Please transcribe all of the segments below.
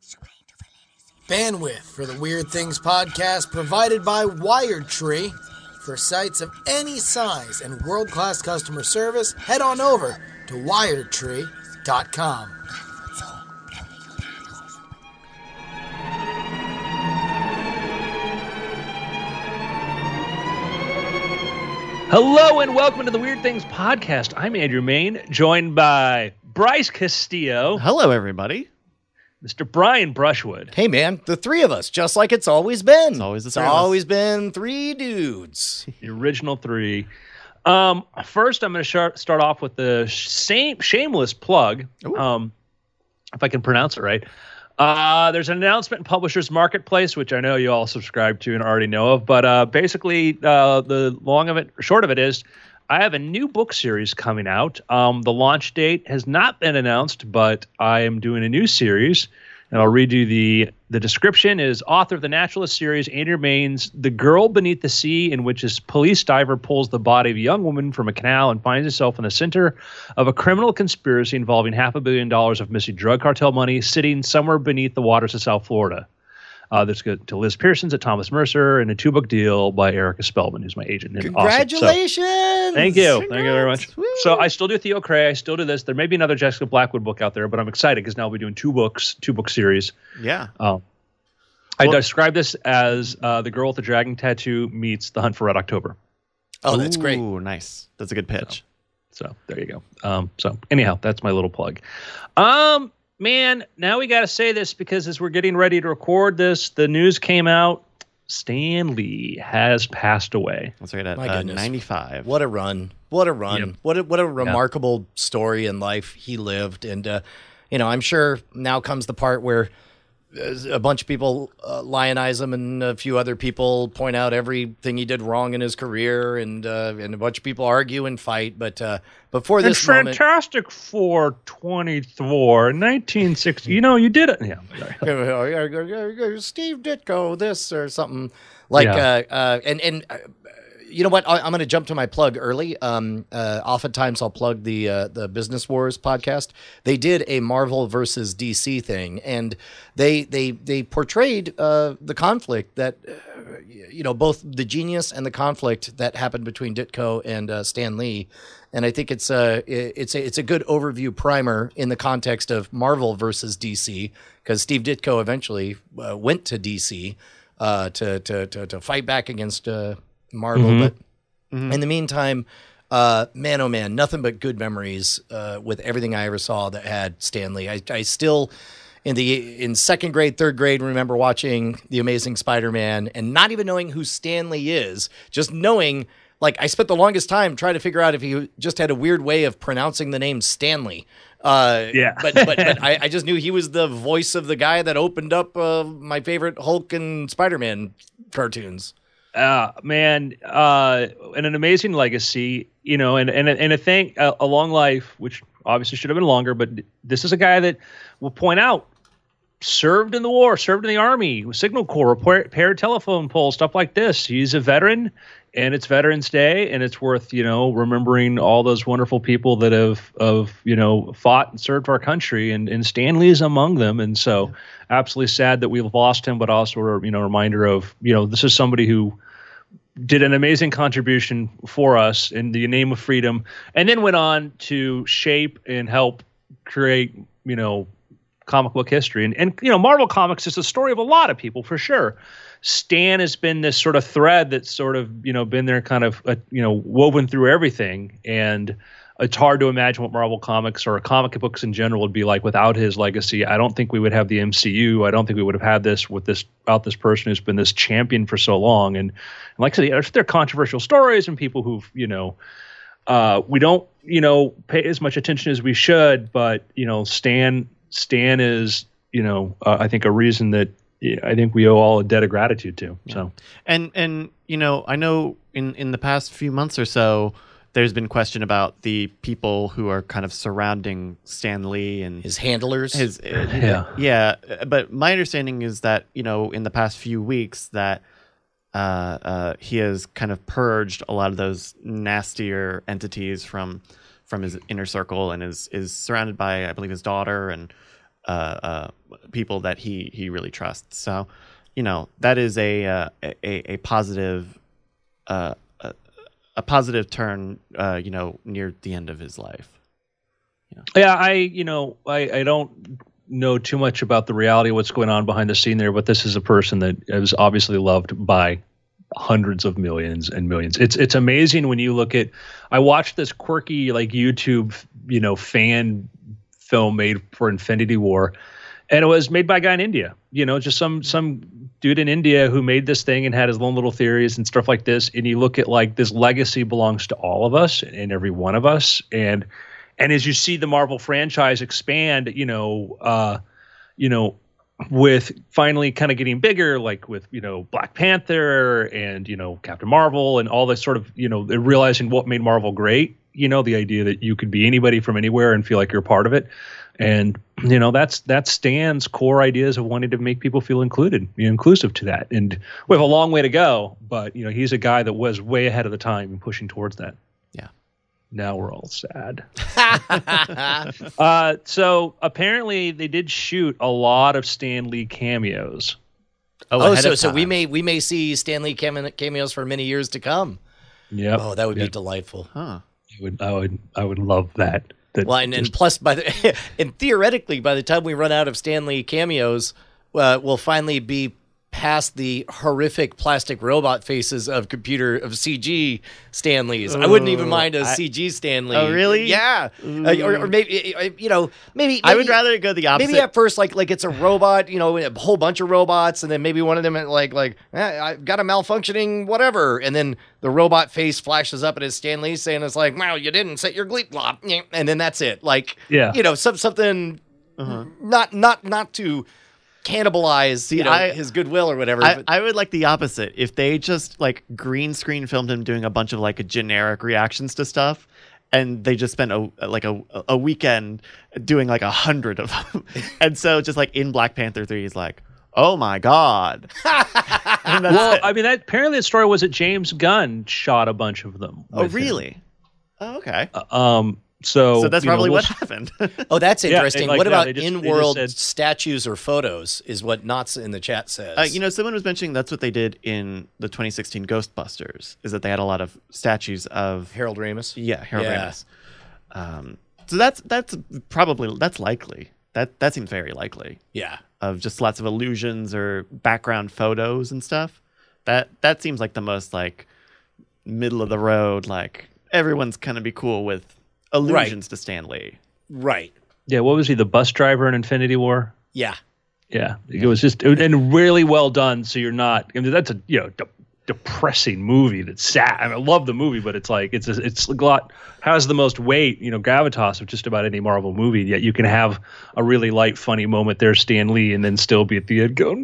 Bandwidth for the Weird Things podcast provided by WiredTree. For sites of any size and world-class customer service, head on over to wiredtree.com. Hello and welcome to the Weird Things podcast. I'm Andrew Main, joined by Bryce Castillo. Hello, everybody. Mr. Brian Brushwood. Hey, man, the three of us, just like it's always been. It's always the It's three of us. always been three dudes. The original three. First, I'm going to start off with the shameless plug, if I can pronounce it right. There's an announcement in Publishers Marketplace, which I know you all subscribe to and already know of. But basically, the short of it is, I have a new book series coming out. The launch date has not been announced, but I am doing a new series, and I'll read you the description. Is author of the Naturalist series, Andrew Main's The Girl Beneath the Sea, in which a police diver pulls the body of a young woman from a canal and finds himself in the center of a criminal conspiracy involving $500 million of missing drug cartel money sitting somewhere beneath the waters of South Florida. That's good to Liz Pearson's at Thomas Mercer, and a 2-book deal by Erica Spellman, who's my agent. And Congratulations! Awesome. Thank you. Congrats. Thank you very much. Woo. So I still do Theo Cray. I still do this. There may be another Jessica Blackwood book out there, but I'm excited because now we'll be doing 2-book series. Yeah. I describe this as The Girl with the Dragon Tattoo meets The Hunt for Red October. Oh, that's great. Ooh, nice. That's a good pitch. So there you go. So anyhow, that's my little plug. Man, now we got to say this because as we're getting ready to record this, the news came out. Stan Lee has passed away. That's right, at My goodness. 95. What a run. What a run. Yep. What a remarkable story in life he lived. And, I'm sure now comes the part where a bunch of people lionize him and a few other people point out everything he did wrong in his career, and a bunch of people argue and fight. But before this moment, Fantastic Four 24, 1960. You did it. Yeah. Sorry. Steve Ditko, this or something like, and you know what? I'm going to jump to my plug early. Oftentimes I'll plug the Business Wars podcast. They did a Marvel versus DC thing, and they portrayed the conflict that both the genius and the conflict that happened between Ditko and Stan Lee. And I think it's a good overview primer in the context of Marvel versus DC, because Steve Ditko eventually went to DC to fight back against Marvel. But in the meantime, man, oh man, nothing but good memories with everything I ever saw that had Stan Lee. I still, in second grade, third grade, remember watching The Amazing Spider-Man and not even knowing who Stan Lee is, just knowing, like, I spent the longest time trying to figure out if he just had a weird way of pronouncing the name Stanley. But I just knew he was the voice of the guy that opened up my favorite Hulk and Spider-Man cartoons. Man, and an amazing legacy, and a long life, which obviously should have been longer, but this is a guy that we'll point out served in the war, served in the Army, Signal Corps, repaired telephone poles, stuff like this. He's a veteran, and it's Veterans Day, and it's worth, remembering all those wonderful people that have fought and served our country, and Stan Lee is among them. And so absolutely sad that we've lost him, but also a reminder of, this is somebody who did an amazing contribution for us in the name of freedom, and then went on to shape and help create, comic book history. And Marvel Comics is the story of a lot of people, for sure. Stan has been this sort of thread that's sort of, been there kind of, woven through everything. And it's hard to imagine what Marvel Comics or comic books in general would be like without his legacy. I don't think we would have the MCU. I don't think we would have had this without this person who's been this champion for so long. And like I said, there are controversial stories and people who've, we don't, pay as much attention as we should. But, Stan is, I think a reason that I think we owe all a debt of gratitude to. Yeah. So, and I know in the past few months or so, there's been question about the people who are kind of surrounding Stan Lee and his handlers. But my understanding is that in the past few weeks that he has kind of purged a lot of those nastier entities from his inner circle, and is surrounded by, I believe, his daughter and people that he really trusts. So, that is a positive a positive turn, near the end of his life. Yeah, I don't know too much about the reality of what's going on behind the scene there, but this is a person that is obviously loved by hundreds of millions and millions. It's amazing when you look at. I watched this quirky like YouTube fan film made for Infinity War, and it was made by a guy in India. Just some dude in India who made this thing and had his own little theories and stuff like this. And you look at like this legacy belongs to all of us and every one of us. And as you see the Marvel franchise expand, with finally kind of getting bigger, like with, Black Panther and, Captain Marvel and all this sort of, they're realizing what made Marvel great, the idea that you could be anybody from anywhere and feel like you're a part of it. And, that's Stan's core ideas of wanting to make people feel included, inclusive to that. And we have a long way to go, but, he's a guy that was way ahead of the time and pushing towards that. Yeah. Now we're all sad. So apparently they did shoot a lot of Stan Lee cameos. So we may see Stan Lee cameos for many years to come. Yeah. Oh, that would be delightful. Huh. I would love that. Well, and plus, and theoretically, by the time we run out of Stan Lee cameos, we'll finally be past the horrific plastic robot faces of CG Stan Lees. I wouldn't even mind a CG Stan Lee. Oh, really? Yeah. Or maybe, maybe I would rather go the opposite. Maybe at first, like it's a robot, a whole bunch of robots, and then maybe one of them I've got a malfunctioning whatever, and then the robot face flashes up at his Stan Lee saying it's like, wow, you didn't set your gleep glop, and then that's it. Like, something not to cannibalize his goodwill or whatever. I would like the opposite. If they just like green screen filmed him doing a bunch of like generic reactions to stuff, and they just spent a weekend doing like 100 of them, and so just like in Black Panther 3, he's like, oh my god. I mean, apparently the story was that James Gunn shot a bunch of them. Oh, really? Oh, okay. So that's probably what happened. Oh, that's interesting. What about they in-world said, statues or photos is what Knots in the chat says. Someone was mentioning that's what they did in the 2016 Ghostbusters, is that they had a lot of statues of Harold Ramis. Yeah, Harold Ramis. So that's likely. That seems very likely. Yeah. Of just lots of illusions or background photos and stuff. That seems like the most like middle of the road, like everyone's gonna be cool with allusions to Stan Lee. Right. Yeah, what was he, the bus driver in Infinity War? Yeah. Yeah. It was just and really well done, so you're not that's a depressing movie that's sad. I love the movie, but it's like it's a lot has the most weight, gravitas of just about any Marvel movie, yet you can have a really light funny moment there, Stan Lee, and then still be at the end going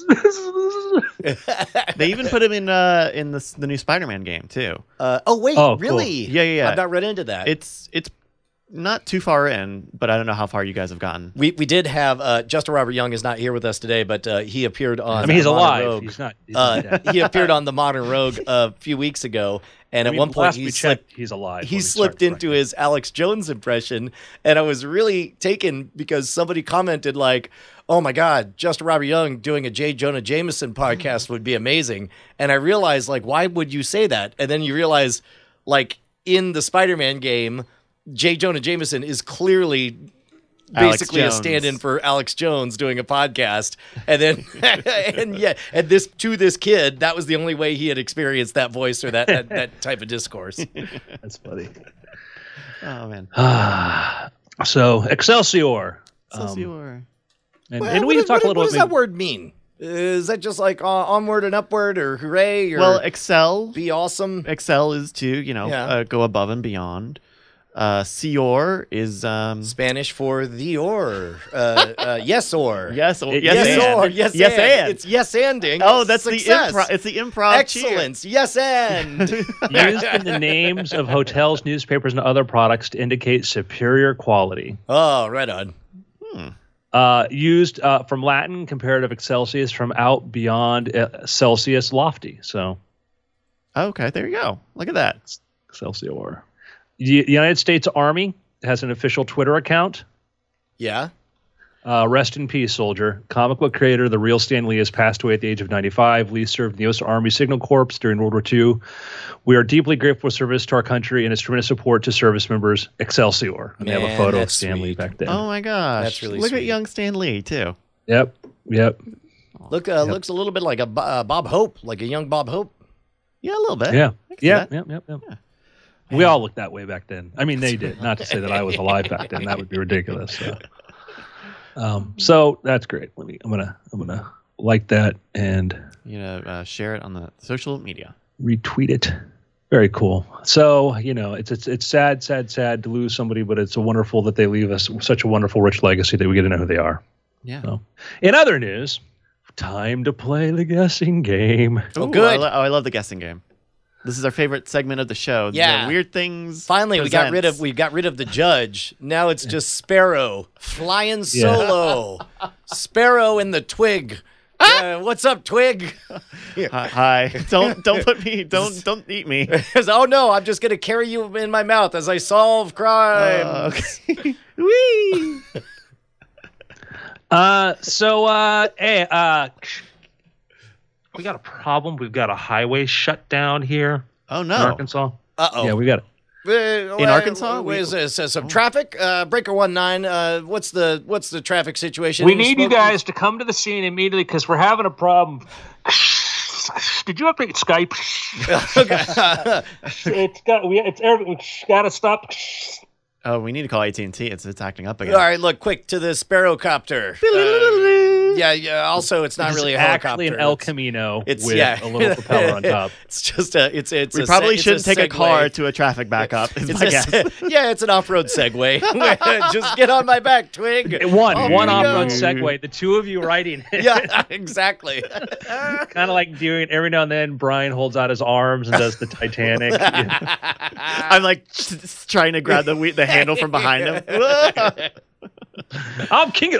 They even put him in the new Spider-Man game too. Really? Cool. Yeah. I've not read into that. It's not too far in, but I don't know how far you guys have gotten. We did have Justin Robert Young is not here with us today, but he appeared on. I mean, he's alive. Rogue. He's not. He appeared on the Modern Rogue a few weeks ago, and at one point he's alive. He slipped into his Alex Jones impression, and I was really taken because somebody commented like, "Oh my God, Justin Robert Young doing a J. Jonah Jameson podcast would be amazing." And I realized like, why would you say that? And then you realize like in the Spider-Man game, J. Jonah Jameson is clearly basically a stand-in for Alex Jones doing a podcast, and then and this kid, that was the only way he had experienced that voice or that type of discourse. That's funny. Oh man. So Excelsior. Excelsior. And we can talk a little bit. What does that word mean? Is that just like onward and upward, or hooray? Or excel. Be awesome. Excel is to go above and beyond. Seor is Spanish for the or. Yes or. Yes or. Yes and. It's yes anding. Oh, that's success. It's the improv. Excellence. Cheer. Yes and. Used in the names of hotels, newspapers, and other products to indicate superior quality. Oh, right on. Used from Latin comparative excelsius, from out, beyond, Celsius, lofty. So. Okay, there you go. Look at that. Excelsior. The United States Army has an official Twitter account. Yeah. Rest in peace, soldier. Comic book creator, the real Stan Lee, has passed away at the age of 95. Lee served in the U.S. Army Signal Corps during World War II. We are deeply grateful for service to our country and his tremendous support to service members. Excelsior. And they have a photo of Stan Lee back then. Oh my gosh, That's really look sweet. at young Stan Lee too. Yep. Looks a little bit like a Bob Hope, like a young Bob Hope. Yeah, a little bit. Yeah. I can see Yeah. that. Yep. We all looked that way back then. I mean, they did. Not to say that I was alive back then. That would be ridiculous. So that's great. I'm gonna like that and Share it on the social media. retweet it. Very cool. So it's sad to lose somebody, but it's wonderful that they leave us such a wonderful, rich legacy that we get to know who they are. Yeah. So, in other news, time to play the guessing game. Oh, good. I love the guessing game. This is our favorite segment of the show. Yeah. The Weird Things. Finally, we got presents. rid of the judge. Now it's just Sparrow flying solo. Sparrow in the twig. What's up, Twig? Hi. Don't put me. Don't eat me. Oh no, I'm just gonna carry you in my mouth as I solve crime. Okay. Whee! We got a problem. We've got a highway shut down here Oh in no. Arkansas. Uh-oh. Yeah, we got it. In Arkansas? Is some traffic? Breaker 19. What's the traffic situation? We need you guys to come to the scene immediately because we're having a problem. Did you update Skype? It's got to stop. Oh, we need to call AT&T. It's acting up All again. right, look quick to the Sparrow copter. Yeah. Also, it's not really a helicopter. Actually an El Camino It's with yeah. a little propeller on top. It's just a. It's We a probably it's shouldn't take a Segway. car to a traffic backup. Is my guess. Yeah, it's an off-road Segway. Just get on my back, Twig. One Off you off-road go. Segway. The two of you riding it. Yeah, exactly. Kind of like doing every now and then. Brian holds out his arms and does the Titanic. I'm like trying to grab the handle from behind him. I'm king.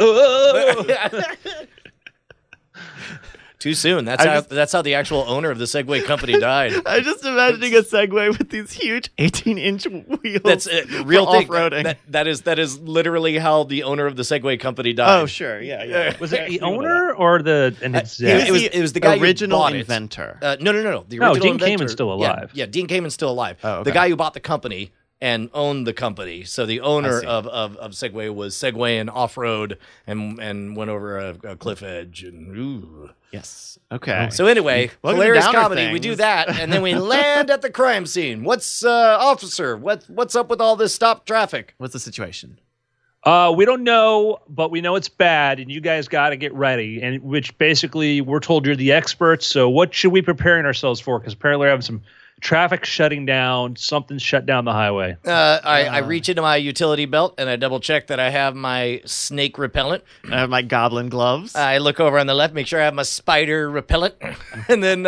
Too soon. That's how the actual owner of the Segway company died. I'm just imagining a Segway with these huge 18-inch wheels. That's a real for thing. off-roading. That is literally how the owner of the Segway company died. Oh, sure. Yeah. Was it the owner or the and his It was the guy original who bought inventor. it. No. The No, original Dean inventor, Kamen's still alive. Yeah, Dean Kamen's still alive. Oh, okay. The guy who bought the company and owned the company. So the owner see. of Segway was Segway and off-road and went over a cliff edge. And ooh. Yes. Okay. So anyway, Welcome to hilarious Downer comedy. We Things. do that, and then we land at the crime scene. What's officer? What's up with all this stopped traffic? What's the situation? We don't know, but we know it's bad, and you guys got to get ready. And which basically, we're told you're the experts. So what should we preparing ourselves for? Because apparently we're having some traffic shutting down. Something's shut down the highway. I reach into my utility belt and I double check that I have my snake repellent. I have my goblin gloves. I look over on the left, make sure I have my spider repellent, and then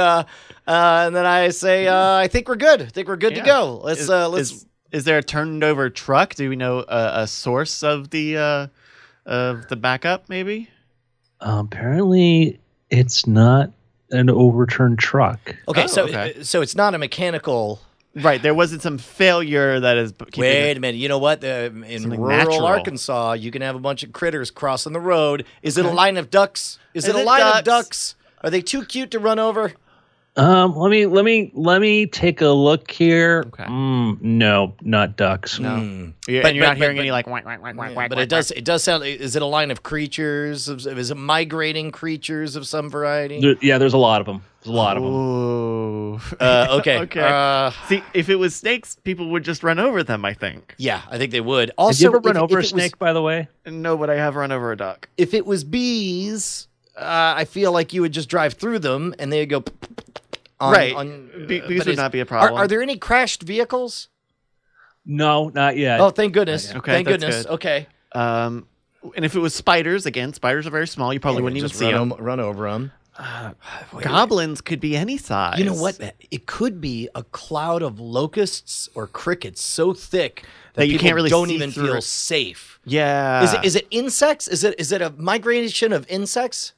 I say, I think we're good. I think we're good to go. Let's. Is there a turned over truck? Do we know a source of the backup? Maybe. Apparently, it's not an overturned truck. Okay, Oh, okay. so it's not a mechanical. Right. There wasn't some failure that is. Wait a minute. You know what? In Something rural natural. Arkansas, you can have a bunch of critters crossing the road. Is it a line of ducks? Is it a it line of ducks? ducks? Are they too cute to run over? Let me take a look here. Okay. No, not ducks. Yeah, But- and you're not but- hearing but- any like. But it does sound. Is it a line of creatures? Is it migrating creatures of some variety? There's a lot of them. There's a lot of them. Ooh. Okay. Okay. See, if it was snakes, people would just run over them. I think. Yeah, I think they would. Have Also, you ever run over a if it was- snake, by the way? No, but I have run over a duck. If it was bees, I feel like you would just drive through them and they'd go. Right. but Bees would is- not be a problem. Are there any crashed vehicles? No, not yet. Oh, thank goodness. Okay, Thank that's goodness. good. Okay. And if it was spiders, again, spiders are very small. You probably wouldn't even Just see them. run over them. Goblins could be any size. You know what? It could be a cloud of locusts or crickets so thick that you people can't really don't see even through feel it. safe. Yeah. Is it insects? Is it a migration of insects?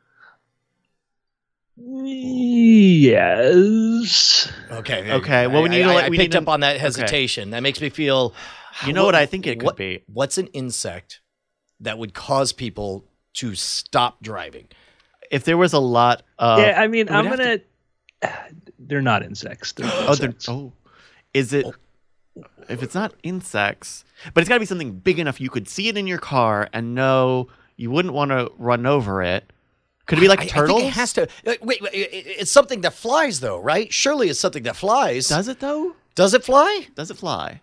Yes. Okay. Okay, well, we need to I let- we picked need up to- on that hesitation. That makes me feel. You know what I think it could what- be? What's an insect that would cause people to stop driving? If there was a lot of Yeah, I mean, it would I'm have gonna. They're not insects. They're Oh, insects. is it? If it's not insects, but it's got to be something big enough you could see it in your car and know you wouldn't want to run over it. Could it be like turtles? I think it has to. Wait, it's something that flies, though, right? Surely it's something that flies. Does it though? Does it fly? Does it fly?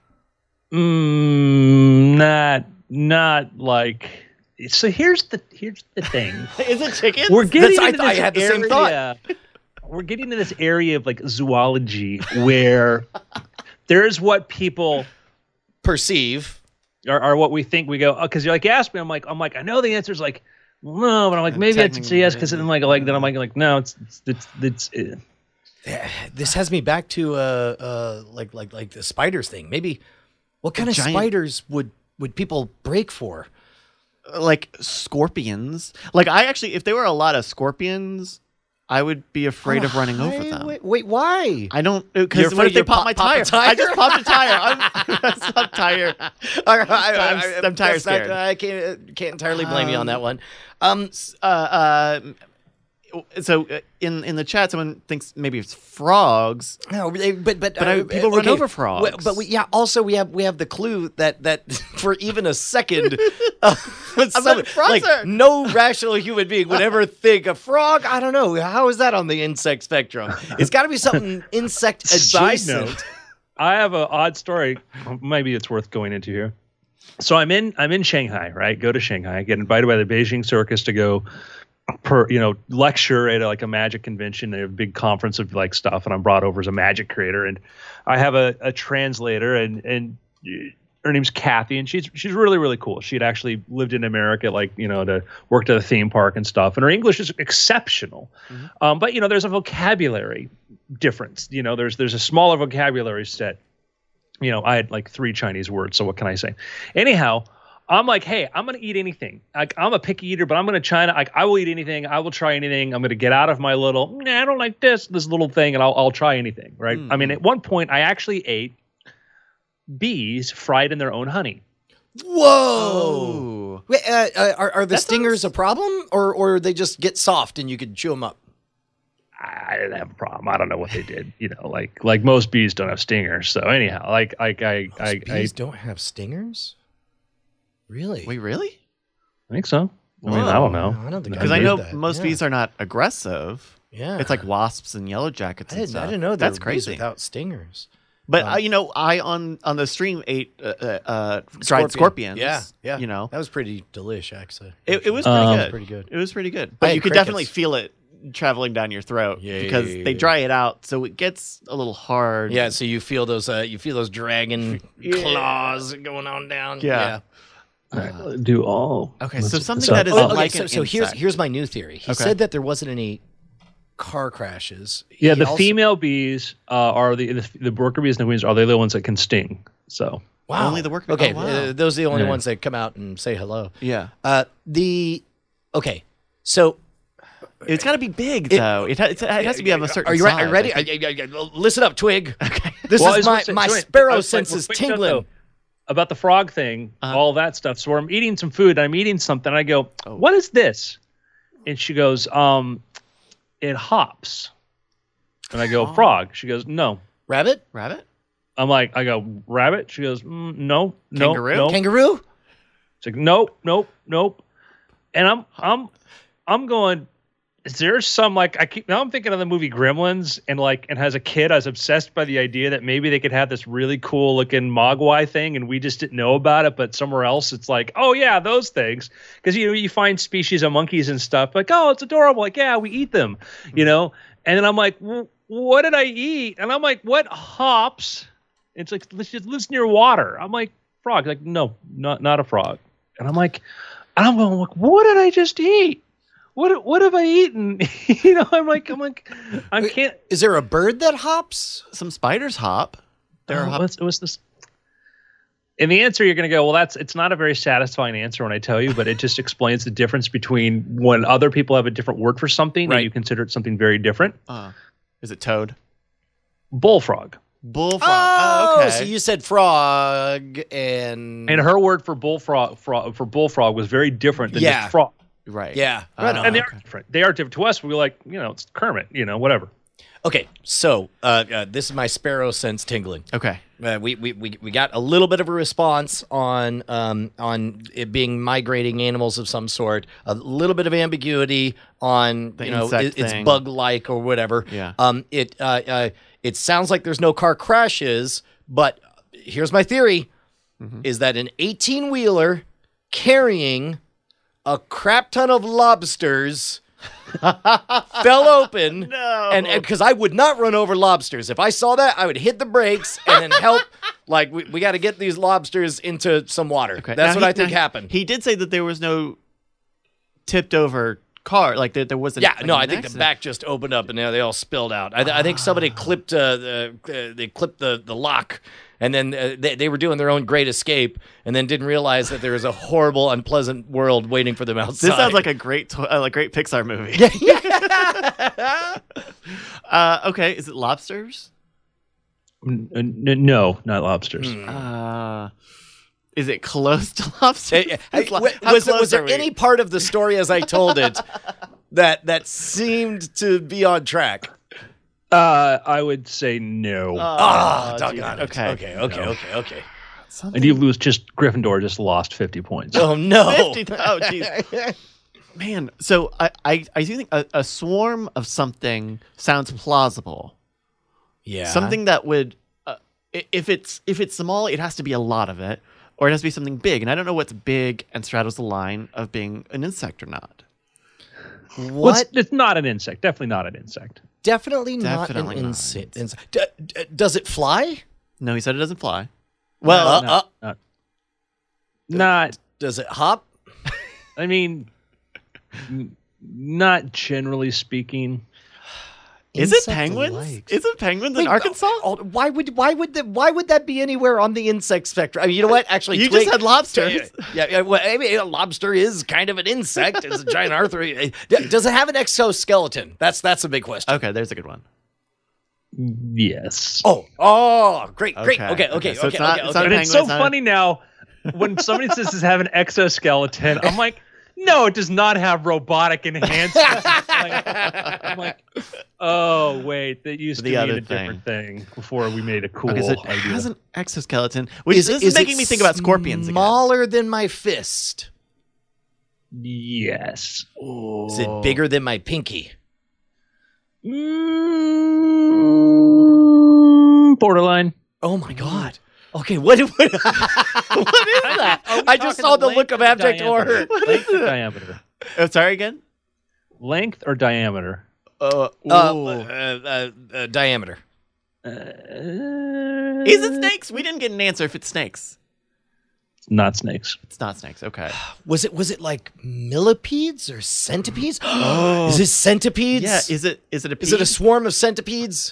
Not like. So here's the thing. Is it chickens? We're getting That's- into I this had the same area. We're getting into this area of like zoology where there's what people Perceive. are what we think. We go because you're like, ask me. I'm like, I know the answer's like, well, no, but I'm like, maybe it's a yes because then then I'm like, no, it's. This has me back to like the spiders thing. Maybe what kind of giant- spiders would people break for? Like scorpions. Like I actually, if there were a lot of scorpions, I would be afraid of running over them. Wait, why? I don't You're because afraid what if they you'll pop my pop a tire? tire? I just popped a tire. I'm tired. I'm tire That's not- scared. I can't entirely blame you on that one. So in the chat, someone thinks maybe it's frogs. No, but people run over frogs. But we have the clue that for even a second, frogs are- no rational human being would ever think a frog. I don't know, how is that on the insect spectrum? It's got to be something insect adjacent. Side note, I have an odd story. Maybe it's worth going into here. So I'm in Shanghai, right? Go to Shanghai. I get invited by the Beijing Circus to go lecture at like a magic convention. They have a big conference of like stuff, and I'm brought over as a magic creator, and I have a translator, and her name's Kathy, and she's really, really cool. She had actually lived in America, like, to worked at a theme park and stuff, and her English is exceptional. Mm-hmm. But there's a vocabulary difference. There's a smaller vocabulary set. I had like 3 Chinese words, so what can I say? Anyhow, I'm like, hey, I'm going to eat anything. I'm a picky eater, but I'm going to China. I will eat anything. I will try anything. I'm going to get out of my little, I don't like this little thing, and I'll try anything, right? I mean, at one point, I actually ate bees fried in their own honey. Whoa! Wait, are the stingers a problem, or they just get soft and you could chew them up? I didn't have a problem. I don't know what they did. Like most bees don't have stingers. So anyhow, Bees don't have stingers? Really? Wait, really? I think so. I mean, I don't know. I don't think Because I know that. most bees are not aggressive. Yeah. It's like wasps and yellow jackets and stuff. I didn't know there That's were bees crazy. without stingers. But I on the stream ate dried scorpions. Yeah. That was pretty delish, actually. it was pretty good. Pretty good. It was pretty good. I But had you could crickets. definitely feel it traveling down your throat Yeah, because yeah. they dry it out, so it gets a little hard. Yeah, so you feel those dragon claws going on down. Yeah. Do all. Okay, so something so- that is Oh, like so, an so insect. here's my new theory. He said that there wasn't any car crashes. Yeah, He the also- female bees are the worker bees and the queens are they the ones that can sting. So Wow. Only the worker- Okay, oh, wow. those are the only Yeah. ones that come out and say hello. Yeah, Okay, so it's got to be big though. It has to be of a certain. are you size, ready? I think. Listen up, Twig. Okay. This Well, I is was gonna my say- sorry, sparrow I was like, senses quick note, tingling. though, about the frog thing, all that stuff. So I'm eating some food, and I'm eating something. I go, "What is this?" And she goes, "It hops." And I go, "Frog." She goes, "No." Rabbit? Rabbit? I go, "Rabbit." She goes, "No, no, Kangaroo? no." Kangaroo? It's like, nope. And I'm going, is there some I'm thinking of the movie Gremlins and as a kid I was obsessed by the idea that maybe they could have this really cool looking mogwai thing and we just didn't know about it, but somewhere else it's like, oh yeah, those things. Because you find species of monkeys and stuff like, oh, it's adorable, like, yeah, we eat them, And then I'm like, what did I eat? And I'm like, what hops? It's like, it lives near water. I'm like, frog. Like, no, not a frog. And I'm going, what did I just eat? What have I eaten? I can't. Is there a bird that hops? Some spiders hop. It was this. And the answer you're going to go, well, it's not a very satisfying answer when I tell you, but it just explains the difference between when other people have a different word for something Right. and you consider it something very different. Is it toad? Bullfrog. Bullfrog. Oh, okay. so you said frog and And her word for bullfrog was very different than Yeah. just frog. right. yeah, right on. And they are different. They are different to us. We're like, it's Kermit, whatever. Okay, so this is my sparrow sense tingling. Okay. We got a little bit of a response on it being migrating animals of some sort. A little bit of ambiguity on The it's insect bug like or whatever. Yeah. It sounds like there's no car crashes, but here's my theory: is that an 18-wheeler carrying a crap ton of lobsters fell open. No. And because I would not run over lobsters. If I saw that, I would hit the brakes and then help. Like, we got to get these lobsters into some water. Okay. That's Now what I think happened. He did say that there was no tipped over car. Like there wasn't. Yeah, like, no, an I think the accident. back just opened up and now they all spilled out. I think somebody clipped the lock, and then they were doing their own great escape, and then didn't realize that there was a horrible, unpleasant world waiting for them outside. This sounds like a great great Pixar movie. Okay, is it lobsters? No, not lobsters. Is it close to lobsters? How Was close there are we? any part of the story as I told it that seemed to be on track? I would say no. Doggone it. Okay. Okay. And you lose Gryffindor just lost 50 points. Oh no. 50. Oh, jeez. Man, so I do think a swarm of something sounds plausible. Yeah. Something that would, if it's small, it has to be a lot of it, or it has to be something big. And I don't know what's big and straddles the line of being an insect or not. Well, it's not an insect. Definitely not an insect. Definitely not Definitely an not. insect. Does it fly? No, he said it doesn't fly. Well, Not. Does it hop? I mean, not generally speaking. is it Insect penguins? likes. Is it penguins in Wait, Arkansas? Why would that be anywhere on the insect spectrum? I mean, you know what? Actually, You just had lobsters. Yeah. Well, I mean, a lobster is kind of an insect. It's a giant arthur. Does it have an exoskeleton? That's a big question. Okay, there's a good one. Yes. Oh, great. Okay. So it's not And penguin, it's so it's not a- funny now when somebody says it have an exoskeleton. I'm like, no, it does not have robotic enhancements. I'm like, oh wait, that used to The be other a different thing before we made a cool Okay, so it idea. has an exoskeleton, which this is making me think about scorpions again. Smaller than my fist. Yes. Is it bigger than my pinky? Borderline. Oh my god. Okay, what is that? I just saw the look of abject horror. Length or diameter? Oh, sorry again. Length or diameter? Diameter. Is it snakes? We didn't get an answer if it's snakes. Not snakes. It's not snakes. Okay. Was it like millipedes or centipedes? Is it centipedes? Yeah. Is it a Is it a pea? swarm of centipedes?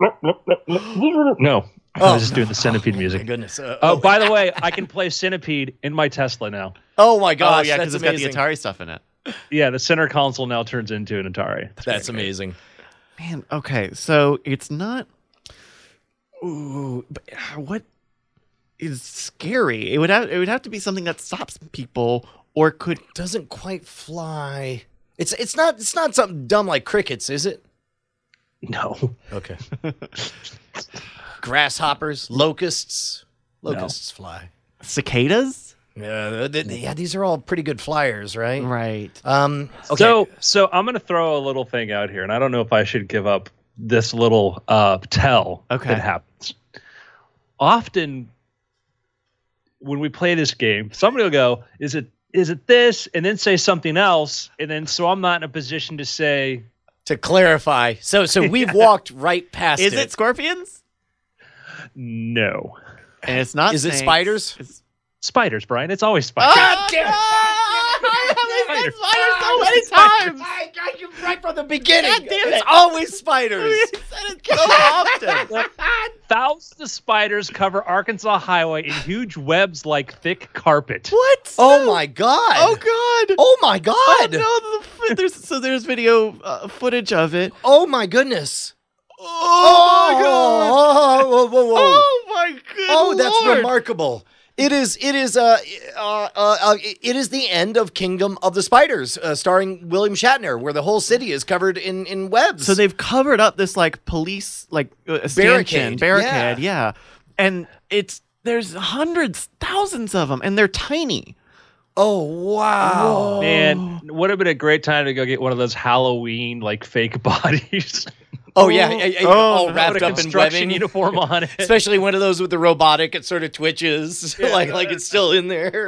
No. I was just doing the centipede My music. goodness. Oh, by the way, I can play Centipede in my Tesla now. Oh my Oh gosh, yeah, that's because it's got amazing. the Atari stuff in it. Yeah, the center console now turns into an Atari. That's amazing. Man. Okay. So it's not. Ooh. But what is scary? It would have to be something that stops people or could. Doesn't quite fly. It's not something dumb like crickets, is it? No. Okay. Grasshoppers, locusts. Locusts fly. Cicadas? Yeah, these are all pretty good flyers, right? Right. Okay. So I'm going to throw a little thing out here, and I don't know if I should give up this little tell Okay. that happens. Often, when we play this game, somebody will go, "Is it this?" and then say something else, and then so I'm not in a position to say. To clarify, so we've walked right past Is it. it scorpions? No. And it's not. Is it snakes. spiders? It's- Spiders, Brian. It's always spiders. Ah, damn it! I said spiders so many times. I got you right from the beginning. God damn it. It's always spiders. You said it so often. Thousands of spiders cover Arkansas Highway in huge webs like thick carpet. What? Oh my god. Oh god. Oh my god. Oh no! There's video footage of it. Oh my goodness. Oh my god! Oh, whoa, whoa. Oh my god! Oh, that's remarkable. It is the end of Kingdom of the Spiders, starring William Shatner, where the whole city is covered in webs. So they've covered up this like police barricade, Yeah. And there's hundreds, thousands of them, and they're tiny. Oh, wow. Man, would have been a great time to go get one of those Halloween like fake bodies. Oh, yeah. All Put wrapped a up in construction webbing. uniform on it. Especially one of those with the robotic, it sort of twitches, like it's still in there.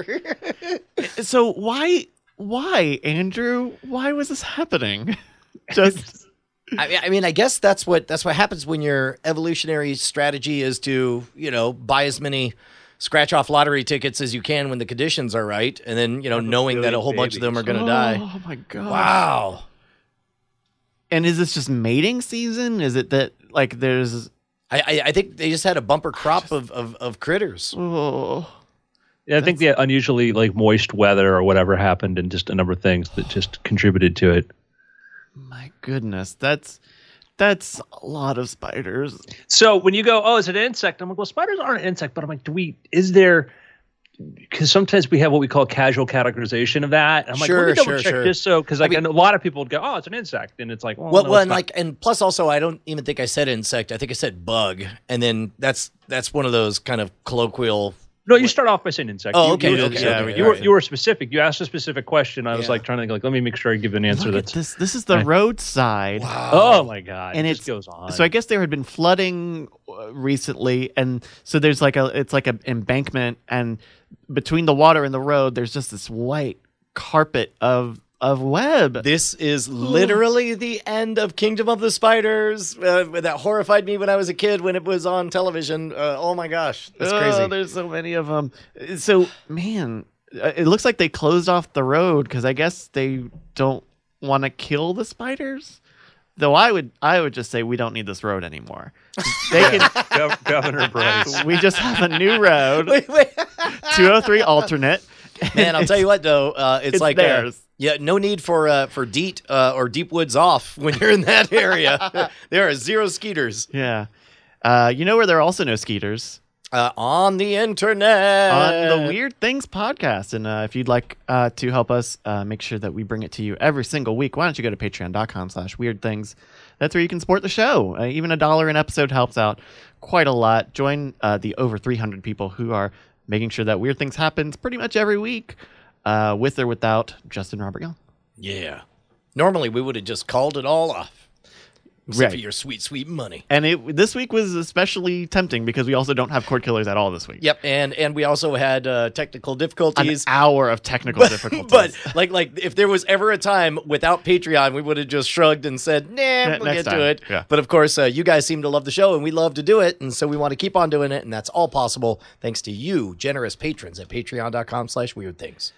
So why, Andrew? Why was this happening? Just I mean, I guess that's what happens when your evolutionary strategy is to, buy as many scratch-off lottery tickets as you can when the conditions are right, and then, knowing that a whole bunch of them are going to die. Oh my god! Wow. And is this just mating season? Is it that like there's? I think they just had a bumper crop of critters. Oh, Yeah, I think the unusually like moist weather or whatever happened, and just a number of things that just contributed to it. my goodness, that's a lot of spiders. So when you go, oh, it's an insect, I'm like, well, spiders aren't an insect, but I'm like, is there? Because sometimes we have what we call casual categorization of that. I'm like, let me double check this. So, because like, a lot of people would go, oh, it's an insect, and it's like, well, no, and and plus also, I don't even think I said insect. I think I said bug, and then that's one of those kind of colloquial. No, you start off by saying insect. Oh, You were specific. You asked a specific question. I was like trying to think, like, let me make sure I give an answer. Look at this. This is the roadside. Wow. Oh my god! And it it just goes on. So I guess there had been flooding recently, and so there's it's like an embankment, and between the water and the road, there's just this white carpet of web. This is literally the end of Kingdom of the Spiders. That horrified me when I was a kid when it was on television. Oh my gosh, that's crazy. There's so many of them. So man, it looks like they closed off the road because I guess they don't want to kill the spiders. Though I would just say we don't need this road anymore. They can Governor Bryce. We just have a new road, Wait. 203 alternate. Man, I'll tell you what though, it's like theirs. No need for DEET or Deep Woods off when you're in that area. There are zero skeeters Yeah. You know where there are also no skeeters? on the internet. On the Weird Things podcast. And if you'd like to help us make sure that we bring it to you every single week, why don't you go to patreon.com/weirdthings. That's where you can support the show. Even $1 an episode helps out quite a lot. Join the over 300 people who are making sure that Weird Things happens pretty much every week, with or without Justin Robert Young. Yeah. Normally we would have just called it all off. Except for Right. your sweet, sweet money. And this week was especially tempting because we also don't have Cord Killers at all this week. Yep, and we also had technical An difficulties. hour of technical difficulties. But like if there was ever a time without Patreon, we would have just shrugged and said, "Nah, we'll next get time." to it." Yeah. But of course, you guys seem to love the show, and we love to do it, and so we want to keep on doing it, and that's all possible thanks to you, generous patrons at patreon.com/weirdthings.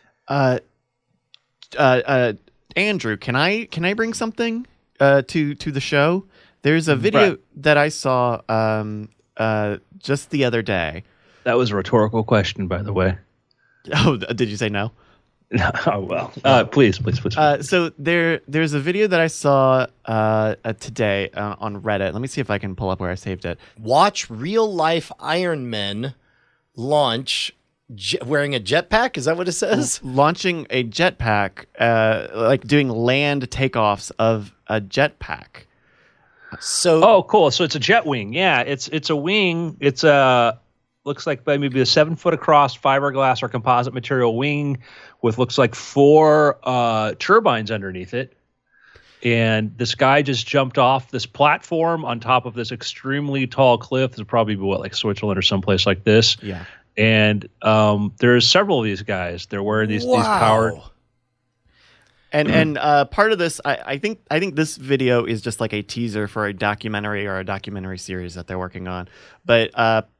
Andrew, can I bring something to the show? There's a video that I saw just the other day. That was a rhetorical question, by the way. Oh, did you say no? Oh well. Please. So there's a video that I saw today on Reddit. Let me see if I can pull up where I saved it. Watch real life Iron Men launch wearing a jetpack. Is that what it says? Launching a jetpack, like doing land takeoffs of a jetpack. So Oh, cool. So it's a jet wing. Yeah, it's a wing. It's looks like maybe a 7 foot across fiberglass or composite material wing with looks like 4 turbines underneath it. And this guy just jumped off this platform on top of this extremely tall cliff. This is probably like Switzerland or someplace like this. Yeah. And there's several of these guys. They're wearing these powered. And part of this, I think this video is just like a teaser for a documentary or a documentary series that they're working on. But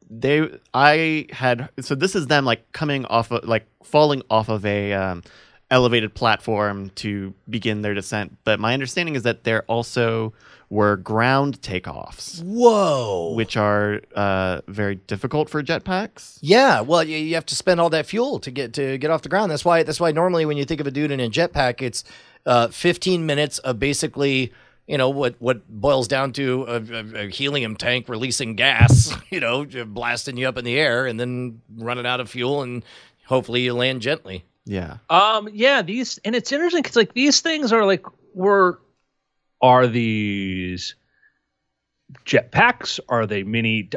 so this is them like coming off of like falling off of a elevated platform to begin their descent. But my understanding is that there also were ground takeoffs, whoa. which are very difficult for jetpacks. Yeah, well, you have to spend all that fuel to get off the ground. That's why normally when you think of a dude in a jetpack, it's 15 minutes of basically what boils down to a helium tank releasing gas, blasting you up in the air and then running out of fuel, and hopefully you land gently. Yeah. Yeah, these, and it's interesting because like these things are like, are these jetpacks? Are they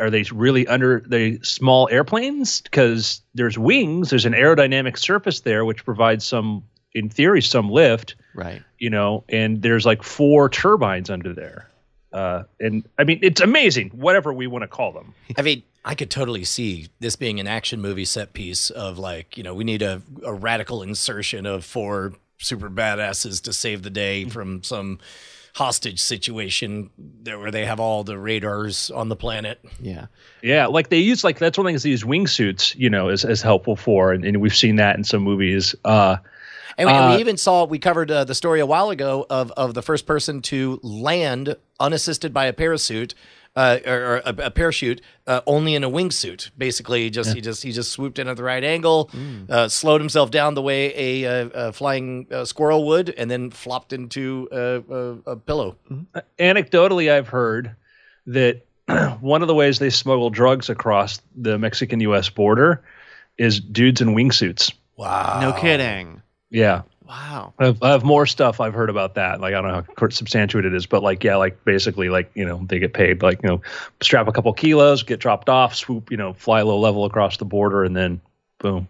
really small airplanes? Because there's wings, there's an aerodynamic surface there, which provides some, in theory, some lift. Right. And there's like 4 turbines under there. And I mean, it's amazing, whatever we want to call them. I mean, I could totally see this being an action movie set piece of like, we need a radical insertion of 4 super badasses to save the day from some hostage situation there where they have all the radars on the planet. Yeah, like they use, like that's one thing is they use wingsuits, as helpful for, and we've seen that in some movies. And we even we covered the story a while ago of the first person to land unassisted by a parachute, or a parachute, only in a wingsuit. Basically, he just swooped in at the right angle, slowed himself down the way a flying squirrel would, and then flopped into a pillow. Anecdotally, I've heard that one of the ways they smuggle drugs across the Mexican-U.S. border is dudes in wingsuits. Wow! No kidding. Yeah. Wow. I have more stuff I've heard about that. Like, I don't know how substantiated it is, but like, yeah, like basically like, they get paid, like, strap a couple kilos, get dropped off, swoop, fly low level across the border, and then boom.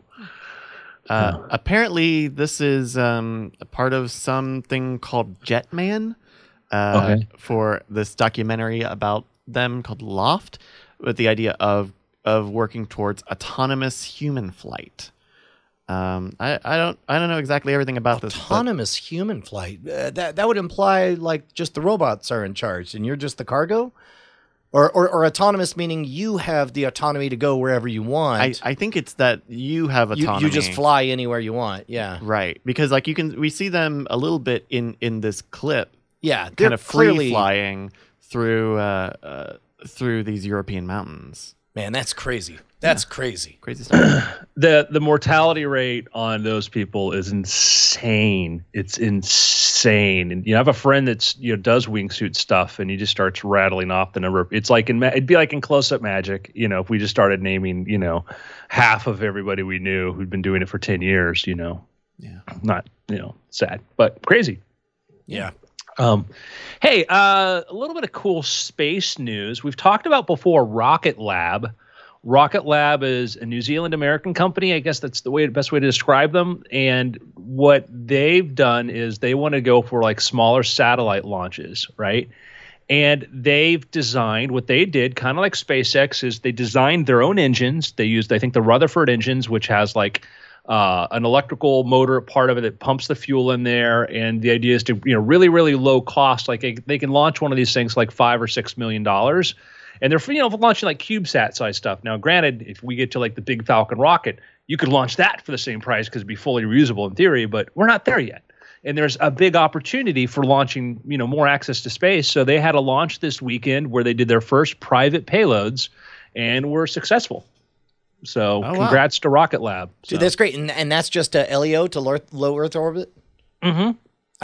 Apparently this is a part of something called Jetman, for this documentary about them called Loft, with the idea of working towards autonomous human flight. I don't know exactly everything about this. Autonomous human flight. That would imply like just the robots are in charge and you're just the cargo, or autonomous meaning you have the autonomy to go wherever you want. I think it's that you have autonomy. You just fly anywhere you want. Yeah. Right. Because like we see them a little bit in this clip. Yeah. Kind of free flying through these European mountains. Man, that's crazy. That's crazy. Crazy stuff. The mortality rate on those people is insane. It's insane. And I have a friend that's does wingsuit stuff, and he just starts rattling off the number. It's like it'd be like in Close Up Magic, if we just started naming, half of everybody we knew who'd been doing it for 10 years, Yeah. Not, sad, but crazy. Yeah. Hey, a little bit of cool space news. We've talked about before Rocket Lab. Rocket Lab is a New Zealand American company. I guess that's the best way to describe them. And what they've done is they want to go for like smaller satellite launches, right? And they've designed, what they did, kind of like SpaceX, is they designed their own engines. They used, I think, the Rutherford engines, which has like an electrical motor part of it that pumps the fuel in there. And the idea is to, really, really low cost. Like they can launch one of these things for like $5 or $6 million. And they're launching like CubeSat size stuff. Now, granted, if we get to like the big Falcon rocket, you could launch that for the same price because it'd be fully reusable in theory, but we're not there yet. And there's a big opportunity for launching, more access to space. So they had a launch this weekend where they did their first private payloads and were successful. So congrats to Rocket Lab. Dude, that's great. And that's just LEO to low Earth orbit? Mm-hmm.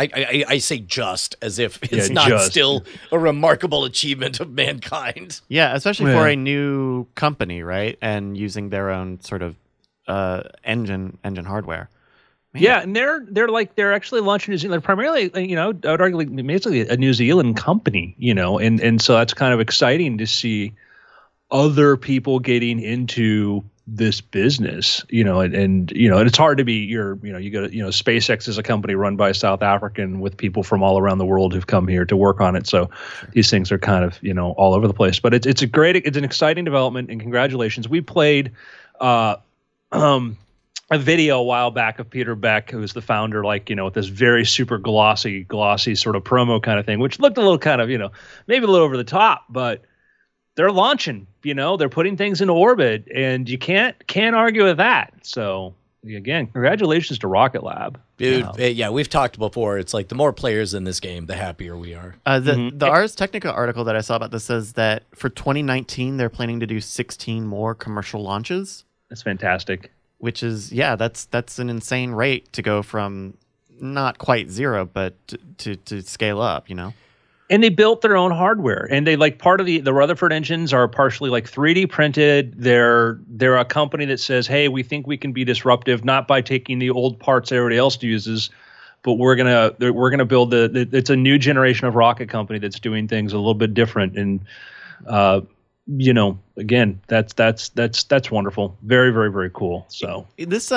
I say just as if it's not still a remarkable achievement of mankind. Yeah, especially for a new company, right? And using their own sort of engine hardware. Man. Yeah, and they're actually launching New Zealand. They're primarily, I would argue like basically a New Zealand company, and so that's kind of exciting to see other people getting into this business, and it's hard to be you go to, SpaceX is a company run by a South African with people from all around the world who've come here to work on it. So these things are kind of, all over the place, but it's an exciting development, and congratulations. We played, a video a while back of Peter Beck, who's the founder, with this very super glossy sort of promo kind of thing, which looked a little kind of, maybe a little over the top, but they're launching, they're putting things into orbit, and you can't argue with that. So again, congratulations to Rocket Lab. Dude, yeah, we've talked before. It's like the more players in this game, the happier we are. The Ars Technica article that I saw about this says that for 2019, they're planning to do 16 more commercial launches. That's fantastic. Which is, that's an insane rate to go from not quite zero, but to scale up, And they built their own hardware, and they like part of the Rutherford engines are partially like 3D printed. They're a company that says, hey, we think we can be disruptive, not by taking the old parts everybody else uses, but we're gonna build it's a new generation of rocket company that's doing things a little bit different. And again, that's wonderful. Very, very, very cool. So this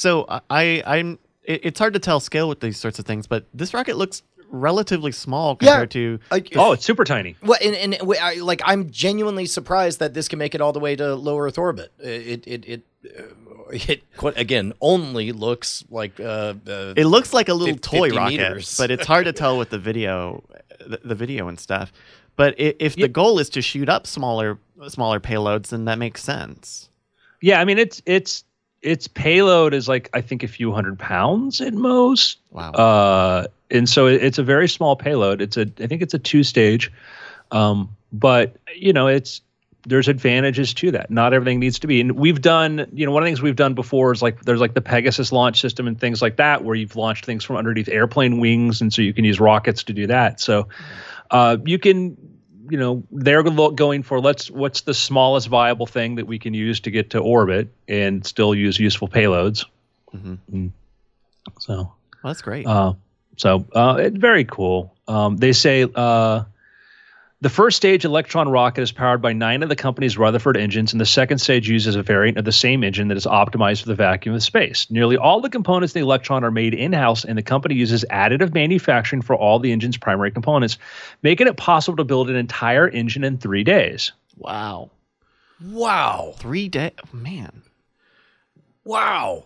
it's hard to tell scale with these sorts of things, but this rocket looks relatively small compared to. It's super tiny. Well, I'm genuinely surprised that this can make it all the way to low Earth orbit. It again only looks like it looks like a little toy rocket, meters. But it's hard to tell with the video and stuff. But if the goal is to shoot up smaller payloads, then that makes sense. Yeah, I mean its payload is like I think a few hundred pounds at most. Wow. And so it's a very small payload. I think it's a 2-stage, but there's advantages to that. Not everything needs to be. And we've done, one of the things we've done before is like there's like the Pegasus launch system and things like that where you've launched things from underneath airplane wings, and so you can use rockets to do that. So you can, they're going for what's the smallest viable thing that we can use to get to orbit and still use useful payloads. Mm-hmm. So well, that's great. So it's very cool. They say the first stage Electron rocket is powered by 9 of the company's Rutherford engines, and the second stage uses a variant of the same engine that is optimized for the vacuum of space. Nearly all the components in the Electron are made in-house, and the company uses additive manufacturing for all the engine's primary components, making it possible to build an entire engine in 3 days. Wow. 3 days, man. Wow.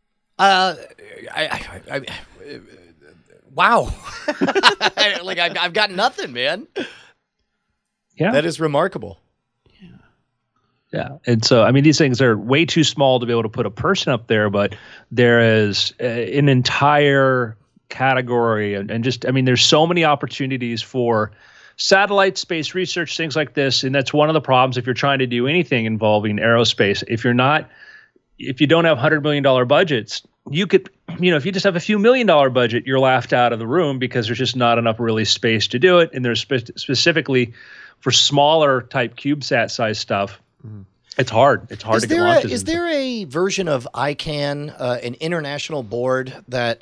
Wow. I've got nothing, man. Yeah. That is remarkable. Yeah. And so, I mean, these things are way too small to be able to put a person up there, but there is an entire category and just, I mean, there's so many opportunities for satellite space research, things like this. And that's one of the problems if you're trying to do anything involving aerospace. If you don't have $100 million budgets, you could, if you just have a few $1 million budget, you're laughed out of the room because there's just not enough really space to do it. And there's specifically for smaller type CubeSat size stuff. It's hard. It's hard to get launches. Is there a version of ICANN, an international board that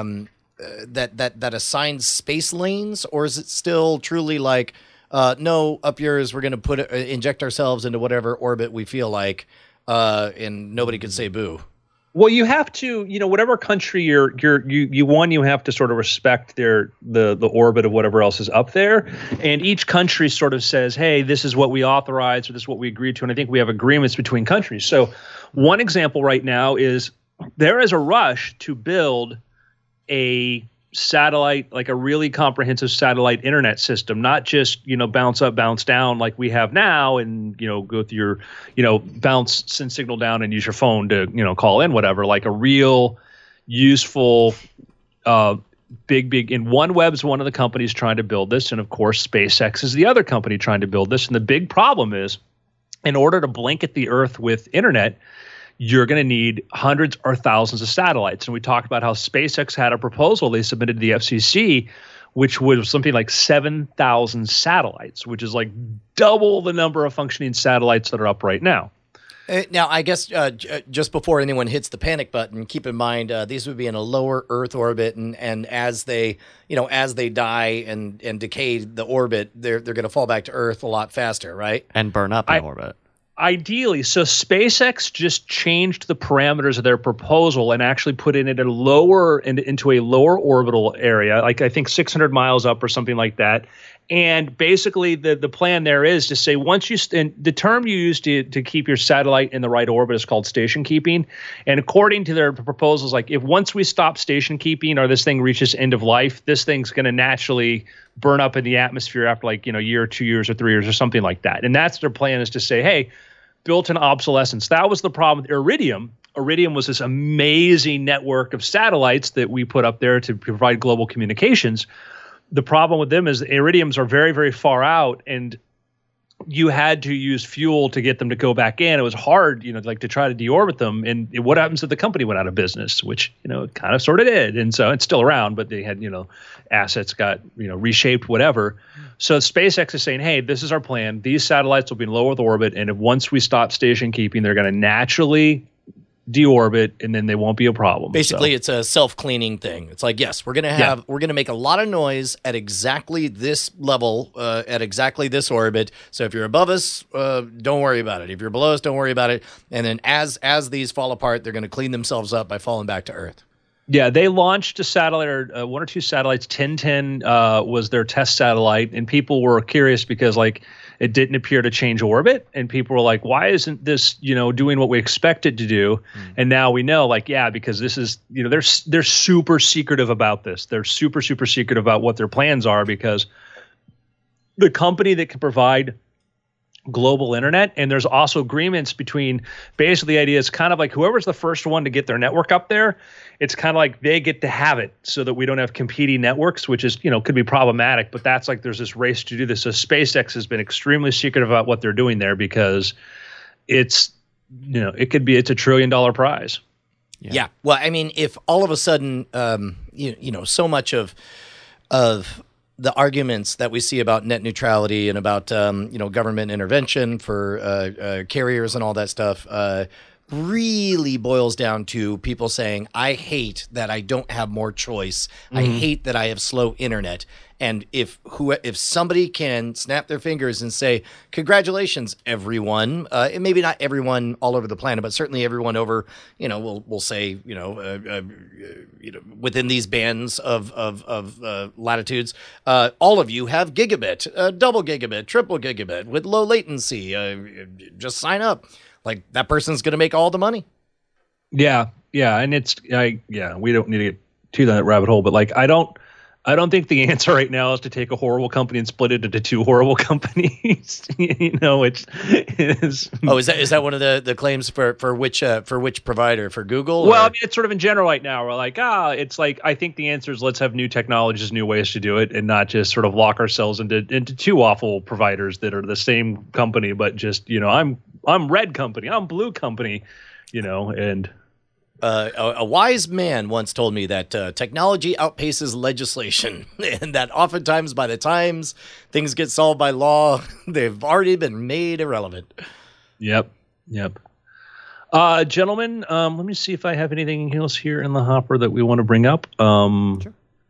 that assigns space lanes, or is it still truly like, no, up yours, we're going to inject ourselves into whatever orbit we feel like, and nobody can say boo? Well, you have to, whatever country you have to sort of respect the orbit of whatever else is up there. And each country sort of says, hey, this is what we authorize or this is what we agreed to. And I think we have agreements between countries. So one example right now is there is a rush to build a satellite, like a really comprehensive satellite internet system, not just, bounce up, bounce down like we have now and, go through your, bounce, send signal down and use your phone to, call in, whatever, like a real useful, big, and OneWeb's one of the companies trying to build this. And of course, SpaceX is the other company trying to build this. And the big problem is in order to blanket the Earth with internet, you're going to need hundreds or thousands of satellites. And we talked about how SpaceX had a proposal they submitted to the FCC, which was something like 7,000 satellites, which is like double the number of functioning satellites that are up right now. Now, I guess just before anyone hits the panic button, keep in mind these would be in a lower Earth orbit, and as they die and decay the orbit, they're going to fall back to Earth a lot faster, right? And burn up in orbit. Ideally, so SpaceX just changed the parameters of their proposal and actually put it into a lower orbital area, like I think 600 miles up or something like that. And basically, the plan there is to say the term you use to keep your satellite in the right orbit is called station keeping. And according to their proposals, like if once we stop station keeping or this thing reaches end of life, this thing's going to naturally burn up in the atmosphere after like, a year or 2 years or 3 years or something like that. And that's their plan, is to say, hey, built-in obsolescence. That was the problem with Iridium. Iridium was this amazing network of satellites that we put up there to provide global communications. The problem with them is Iridiums are very, very far out, and you had to use fuel to get them to go back in. It was hard, like to try to deorbit them. And what happens if the company went out of business, which, kind of sort of did. And so it's still around, but they had, assets got, reshaped, whatever. So SpaceX is saying, hey, this is our plan. These satellites will be in low Earth orbit. And if once we stop station keeping, they're going to naturally deorbit, and then they won't be a problem. Basically, It's a self-cleaning thing. It's like, yes, we're gonna make a lot of noise at exactly this level, at exactly this orbit. So if you're above us, don't worry about it. If you're below us, don't worry about it. And then as these fall apart, they're going to clean themselves up by falling back to Earth. Yeah, they launched a satellite, or one or two satellites. 1010 was their test satellite, and people were curious because it didn't appear to change orbit, and people were like, why isn't this, doing what we expect it to do? And now we know, because this is, they're super secretive about this. They're super, super secretive about what their plans are, because the company that can provide global internet, and there's also agreements between, basically the idea is kind of like whoever's the first one to get their network up there, it's kind of like they get to have it, so that we don't have competing networks, which is, could be problematic, but that's there's this race to do this. So SpaceX has been extremely secretive about what they're doing there, because it's, it's a $1 trillion prize. Yeah. Well, I mean, if all of a sudden, so much of the arguments that we see about net neutrality and about government intervention for carriers and all that stuff really boils down to people saying, I hate that I don't have more choice. I hate that I have slow internet. And if somebody can snap their fingers and say, congratulations, everyone, and maybe not everyone all over the planet, but certainly everyone over, we'll say, within these bands of latitudes, all of you have gigabit, double gigabit, triple gigabit with low latency. Just sign up. That person's going to make all the money. Yeah. Yeah. And we don't need to get to that rabbit hole, but I don't think the answer right now is to take a horrible company and split it into two horrible companies. Which is. Oh, is that one of the claims for which provider, for Google? Well, I mean, it's sort of in general right now. We're I think the answer is let's have new technologies, new ways to do it, and not just sort of lock ourselves into two awful providers that are the same company, but just I'm red company, I'm blue company, and. A wise man once told me that technology outpaces legislation, and that oftentimes by the times things get solved by law, they've already been made irrelevant. Yep. Gentlemen, let me see if I have anything else here in the hopper that we want to bring up. Sure.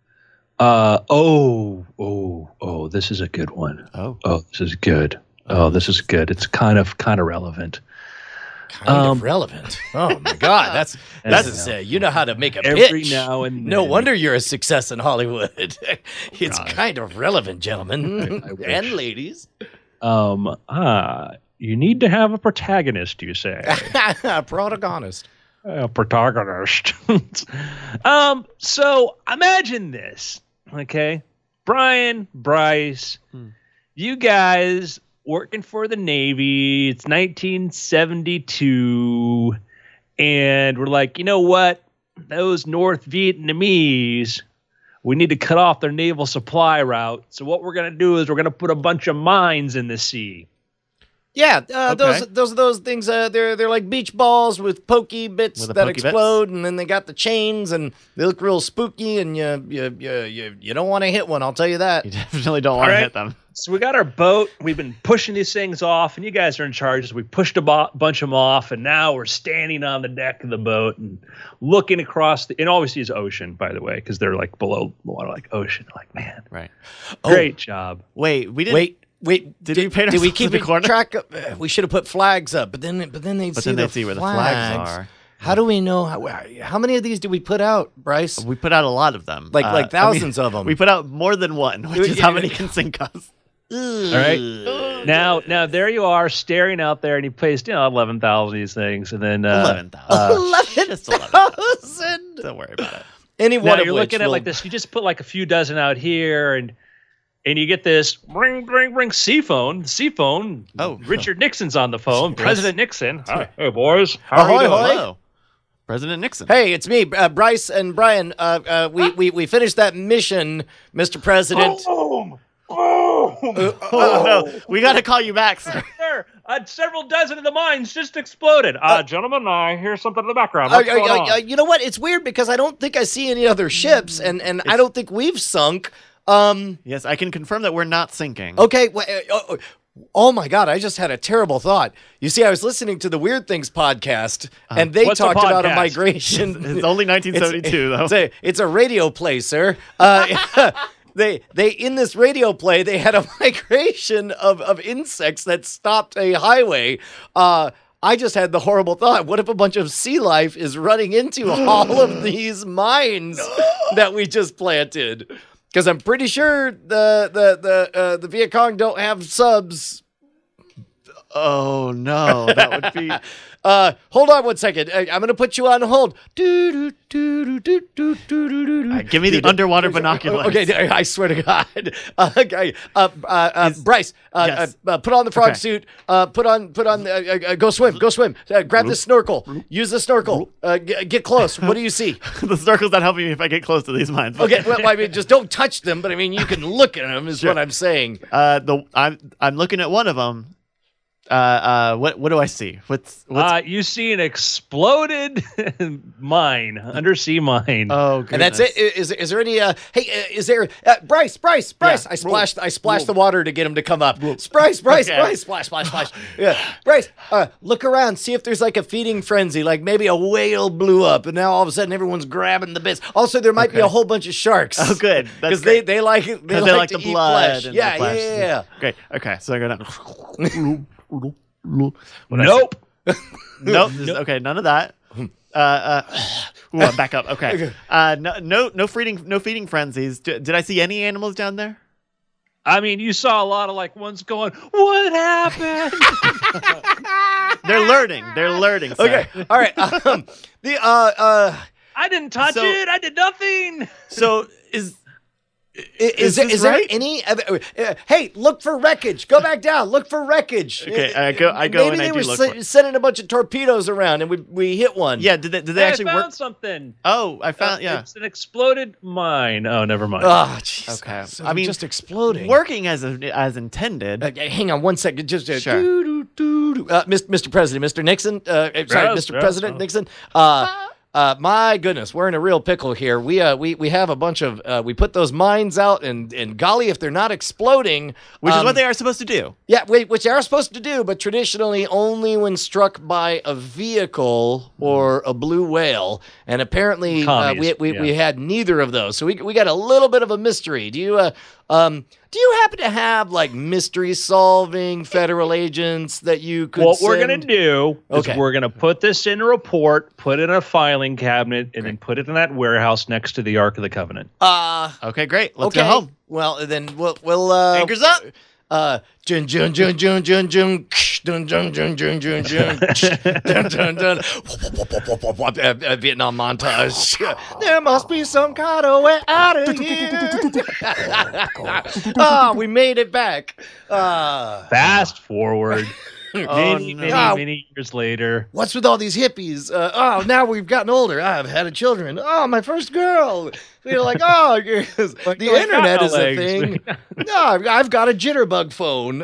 This is a good one. Oh, this is good. This is good. It's kind of relevant. Kind of relevant. Oh my God, that's you know how to make a every pitch. now and then. No wonder you're a success in Hollywood. It's kind of relevant, gentlemen and ladies. You need to have a protagonist, you say? Protagonist. Protagonist. So imagine this, okay? Brian, Bryce, you guys working for the Navy. It's 1972. And we're like, you know what? Those North Vietnamese, we need to cut off their naval supply route. So what we're going to do is we're going to put a bunch of mines in the sea. Yeah, those things. They're like beach balls with pokey bits that explode, and then they got the chains, and they look real spooky. And you don't want to hit one. I'll tell you that. You definitely don't want to hit them. So we got our boat. We've been pushing these things off, and you guys are in charge. As we pushed a bunch of them off, and now we're standing on the deck of the boat and looking across and all we see is ocean, by the way, because they're like below the water, like ocean. Like, man, right? Great job. Wait, we didn't. Wait, did we keep track of, we should have put flags up, but then they'd see where the flags are. How do we know how many of these do we put out, Bryce? We put out a lot of them. Like thousands of them. We put out more than one, which is how many can sink us. All right. Now there you are staring out there, and you placed 11,000 of these things, and then 11,000. Just 11,000. Don't worry about it. Now you're looking at like this. You just put like a few dozen out here, and you get this ring seaphone. Oh, Richard Nixon's on the phone. President Nixon. Hi, hey boys. How are you doing? Hello. President Nixon. Hey, it's me, Bryce and Brian. We finished that mission, Mr. President. Oh, no, we got to call you back, sir. Sir, several dozen of the mines just exploded. Gentlemen, I hear something in the background. What's going on? You know what? It's weird because I don't think I see any other ships, and I don't think we've sunk. Yes, I can confirm that we're not sinking. Okay. Oh my God! I just had a terrible thought. You see, I was listening to the Weird Things podcast, and they What's a talked about a podcast? It's migration. only 1972, though. It's a radio play, sir. They in this radio play, they had a migration of insects that stopped a highway. I just had the horrible thought: what if a bunch of sea life is running into all of these mines that we just planted? Because I'm pretty sure the Viet Cong don't have subs. Oh, no. That would be... Hold on one second. I'm going to put you on hold. Give me the underwater binoculars. Okay, I swear to God. Okay, Bryce, Yes. put on the frog Okay. suit. Put on. Go swim. Grab the snorkel. Use the snorkel. Get close. What do you see? The snorkel's not helping me if I get close to these mines. Okay, well, I mean, just don't touch them. But I mean, you can look at them. Is what I'm saying. I'm looking at one of them. What do I see? What's You see an exploded mine, undersea mine. oh, goodness. And that's it. Is there any? Hey, is there? Bryce. Yeah. I splashed the water to get him to come up. Bryce. Splash. Yeah, Bryce. Look around. See if there's like a feeding frenzy. Like maybe a whale blew up, and now all of a sudden everyone's grabbing the bits. Also, there might be a whole bunch of sharks. Oh, good. Because they like it. They like to the eat blood. flesh. And Yeah, the flesh. yeah. Great. Okay, so I go down. Nope. Nope. Okay, none of that. I'm back up. Okay. No feeding frenzies. Did I see any animals down there? I mean, you saw a lot of like ones going, "What happened?" They're learning. Sir. Okay. All right. I didn't touch it. I did nothing. So is Is this there right? any other? Hey, look for wreckage. Go back down. Look for wreckage. Okay, I go Maybe and I they do were look for it. sending a bunch of torpedoes around, and we hit one. Yeah, did they Hey, actually I found work? something. Oh, I found It's an exploded mine. Oh, never mind. Oh, jeez. Okay. So I mean, just exploding. working as intended. Hang on one second. Just Sure. Mr. President, Mr. Nixon. Sorry, Yes, Mr. yes, President yes. Nixon. My goodness, we're in a real pickle here. We have a bunch of we put those mines out, and golly, if they're not exploding, Which is what they are supposed to do. yeah, which they are supposed to do, but traditionally only when struck by a vehicle or a blue whale. And apparently, Commies, we had neither of those, so we got a little bit of a mystery. Do you happen to have like mystery solving federal agents that you could? What we're send? going to do is Okay. we're going to put this in a report, put it in a filing cabinet, and then put it in that warehouse next to the Ark of the Covenant. Okay, great. Let's Okay. go home. Well, then we'll Anchors up. Jun jun jun jun jun jun dun dun dun dun dun dun dun dun dun. Vietnam montage. There must be some kind of way out of here. We made it back. Fast forward. Many years later. What's with all these hippies? Now we've gotten older. I've had a children. Oh, my first girl. You're like, the internet is a thing. No, I've got a jitterbug phone.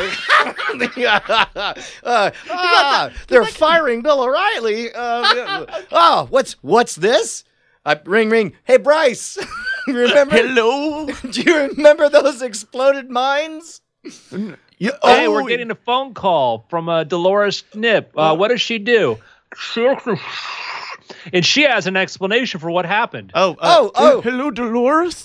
They're firing Bill O'Reilly. What's this? Ring, ring. Hey, Bryce. Remember? Hello. Do you remember those exploded mines? Hey, we're getting a phone call from Dolores Nip. What does she do? And she has an explanation for what happened. Hello, Dolores.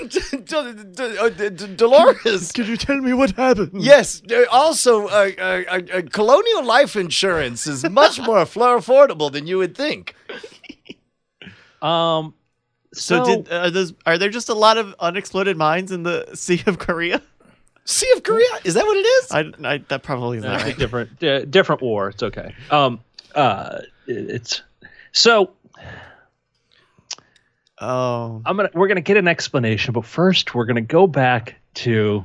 Dolores. Can you tell me what happened? Yes. Also, Colonial Life Insurance is much more affordable than you would think. So are there just a lot of unexploded mines in the Sea of Korea? Sea of Korea? Is that what it is? That probably is not right. different war. It's okay. It's so. Oh, We're gonna get an explanation, but first we're gonna go back to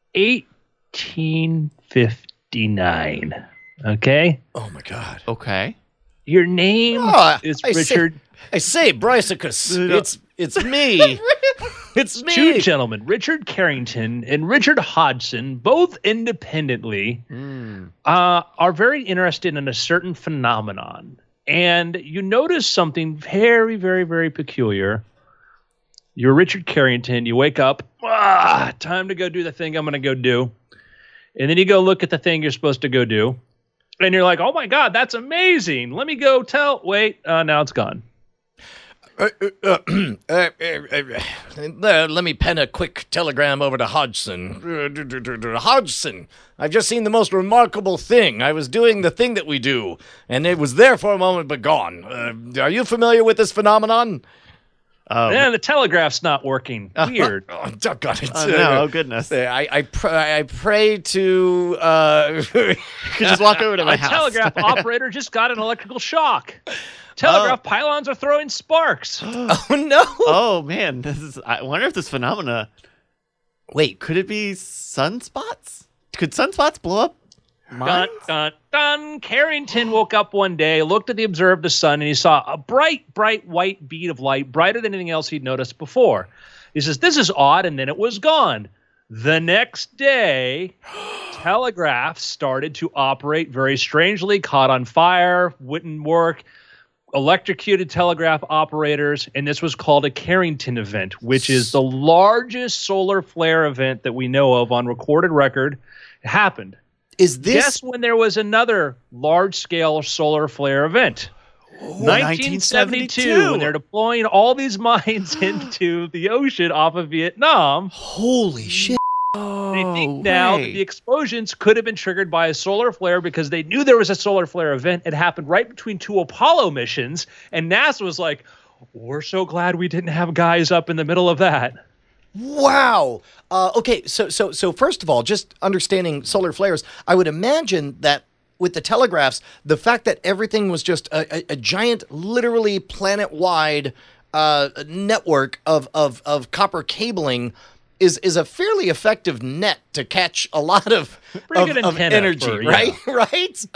1859. Okay. Oh my God. okay. Your name is I Richard. I say, Brycicus. It's me. It's me. Two gentlemen, Richard Carrington and Richard Hodgson, both independently, are very interested in a certain phenomenon. And you notice something very, very, very peculiar. You're Richard Carrington. You wake up. Time to go do the thing I'm going to go do. And then you go look at the thing you're supposed to go do. And you're like, oh, my God, that's amazing. Let me go tell. Wait, now it's gone. Let me pen a quick telegram over to Hodgson. Hodgson, I've just seen the most remarkable thing. I was doing the thing that we do, and it was there for a moment but gone. Are you familiar with this phenomenon? The telegraph's not working. Weird. Oh, God, it's, no, goodness. I pray to... You could just walk over to my A house. telegraph operator just got an electrical shock. Telegraph pylons are throwing sparks. Oh, no. Oh, man. I wonder if this phenomena... Wait. Could it be sunspots? Could sunspots blow up Dun, mines? dun, dun. Carrington woke up one day, looked at the observed the sun, and he saw a bright, bright white bead of light, brighter than anything else he'd noticed before. He says, this is odd, and then it was gone. The next day, telegraphs started to operate very strangely, caught on fire, wouldn't work, electrocuted telegraph operators, and this was called a Carrington event, which is the largest solar flare event that we know of on recorded record. It happened. Is this... Guess when there was another large-scale solar flare event? 1972, when they're deploying all these mines into the ocean off of Vietnam. Holy shit. They think now that the explosions could have been triggered by a solar flare because they knew there was a solar flare event. It happened right between two Apollo missions, and NASA was like, we're so glad we didn't have guys up in the middle of that. Wow. Okay, so first of all, just understanding solar flares, I would imagine that with the telegraphs, the fact that everything was just a giant, literally planet-wide network of copper cabling is a fairly effective net to catch a lot of energy, right? Right?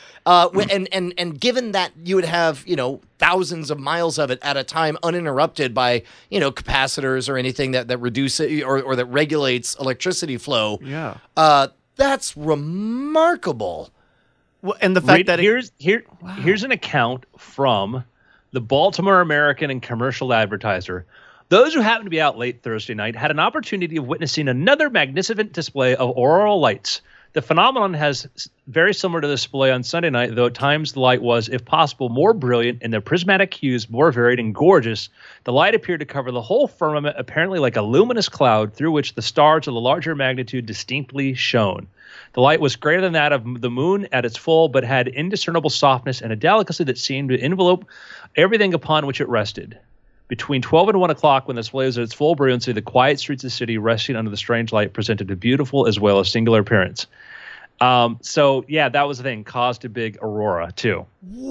And given that you would have, thousands of miles of it at a time uninterrupted by, capacitors or anything that reduce it or that regulates electricity flow. Yeah. That's remarkable. Well, and the fact that here's an account from the Baltimore American and Commercial Advertiser. Those who happened to be out late Thursday night had an opportunity of witnessing another magnificent display of auroral lights. The phenomenon has very similar to the display on Sunday night, though at times the light was, if possible, more brilliant and the prismatic hues more varied and gorgeous. The light appeared to cover the whole firmament, apparently like a luminous cloud through which the stars of the larger magnitude distinctly shone. The light was greater than that of the moon at its full, but had indiscernible softness and a delicacy that seemed to envelope everything upon which it rested. Between 12 and 1 o'clock, when the display was at its full brilliancy, the quiet streets of the city, resting under the strange light, presented a beautiful as well as singular appearance. So, yeah, that was the thing. Caused a big aurora, too.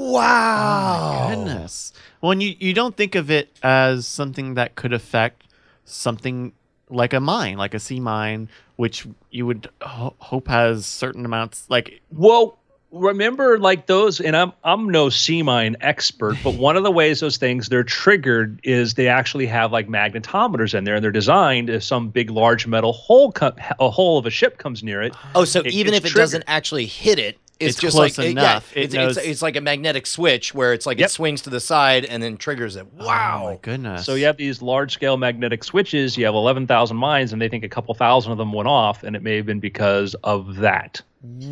Wow. Oh, my goodness. Well, and you don't think of it as something that could affect something like a mine, like a sea mine, which you would hope has certain amounts, like... Well, remember, like those, and I'm no sea mine expert, but one of the ways those things, they're triggered is they actually have like magnetometers in there, and they're designed if some big, large metal a hull of a ship comes near it. Oh, so even if it doesn't actually hit it, it's just close like enough. It's like a magnetic switch where it's like it swings to the side and then triggers it. Wow. Oh my goodness. So you have these large-scale magnetic switches. You have 11,000 mines, and they think a couple thousand of them went off, and it may have been because of that.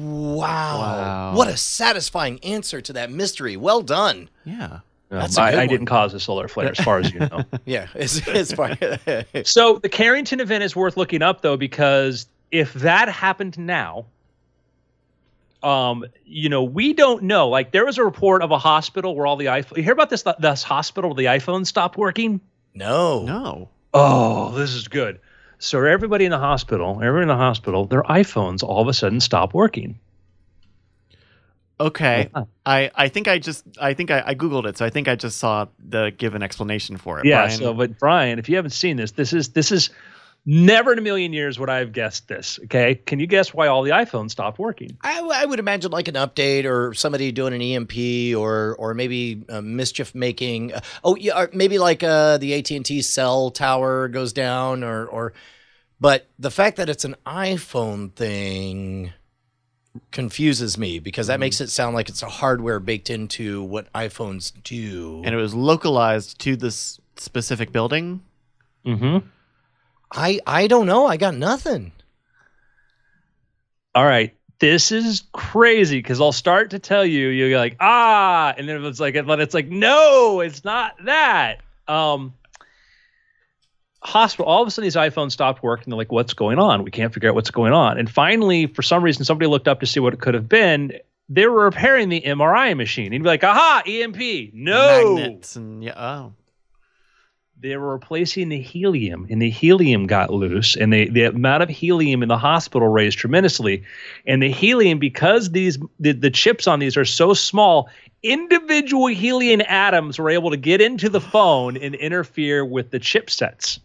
Wow. What a satisfying answer to that mystery. Well done. Yeah. That's a good I one. didn't cause a solar flare, as far as you know. Yeah, it's fine. So the Carrington event is worth looking up, though, because if that happened now, we don't know. Like, there was a report of a hospital where all the iPhone. You hear about this hospital where the iPhone stopped working? No. Oh, this is good. So everybody in the hospital, their iPhones all of a sudden stop working. Okay. Yeah. I think I Googled it, so I think I just saw the given explanation for it. Yeah. Brian. So, but Brian, if you haven't seen this is Never in a million years would I have guessed this. Okay. Can you guess why all the iPhones stopped working? I would imagine like an update or somebody doing an EMP or maybe mischief making. Or maybe like the AT&T cell tower goes down or. But the fact that it's an iPhone thing confuses me because that makes it sound like it's a hardware baked into what iPhones do. And it was localized to this specific building. Mm-hmm. I don't know. I got nothing. All right. This is crazy because I'll start to tell you, you're like, and then it's like, no, it's not that. Hospital, all of a sudden these iPhones stopped working. They're like, what's going on? We can't figure out what's going on. And finally, for some reason, somebody looked up to see what it could have been. They were repairing the MRI machine. You'd be like, aha, EMP. No. Magnets and They were replacing the helium, and the helium got loose, and the amount of helium in the hospital raised tremendously. And the helium, because the chips on these are so small, individual helium atoms were able to get into the phone and interfere with the chipsets.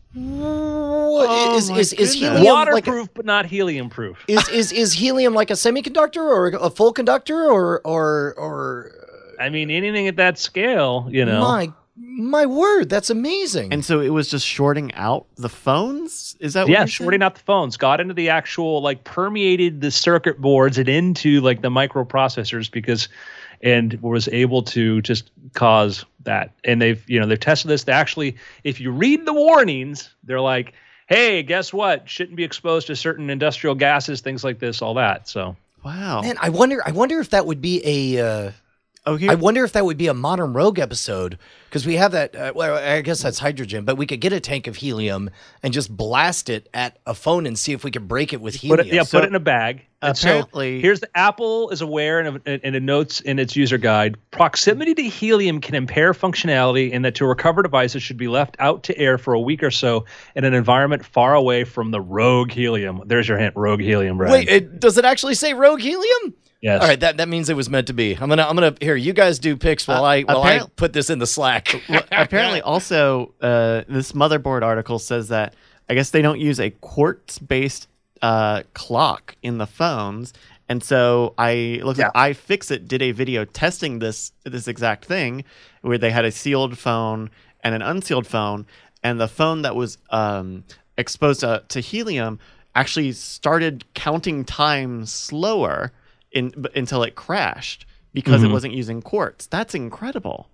Is helium waterproof, but not helium proof? Is helium like a semiconductor or a full conductor or? I mean, anything at that scale, you know. My word, that's amazing. And so it was just shorting out the phones? Is that what you're shorting out the phones, got into the actual, permeated the circuit boards and into, the microprocessors and was able to just cause that. And they've tested this. They actually, if you read the warnings, they're like, hey, guess what? Shouldn't be exposed to certain industrial gases, things like this, all that. So, wow. Man, I wonder if that would be a... I wonder if that would be a Modern Rogue episode because we have that. Well, I guess that's hydrogen, but we could get a tank of helium and just blast it at a phone and see if we could break it with helium. Put it in a bag. Apparently, so here's the Apple is aware and it notes in its user guide: proximity to helium can impair functionality, and that to recover devices should be left out to air for a week or so in an environment far away from the rogue helium. There's your hint: rogue helium. Brad. Wait, does it actually say rogue helium? Yes. All right, that means it was meant to be. I'm gonna here. You guys do picks while I put this in the Slack. Apparently, also, this motherboard article says that I guess they don't use a quartz-based clock in the phones, and so I looked at iFixit did a video testing this exact thing where they had a sealed phone and an unsealed phone, and the phone that was exposed to helium actually started counting time slower until it crashed because it wasn't using quartz. That's incredible.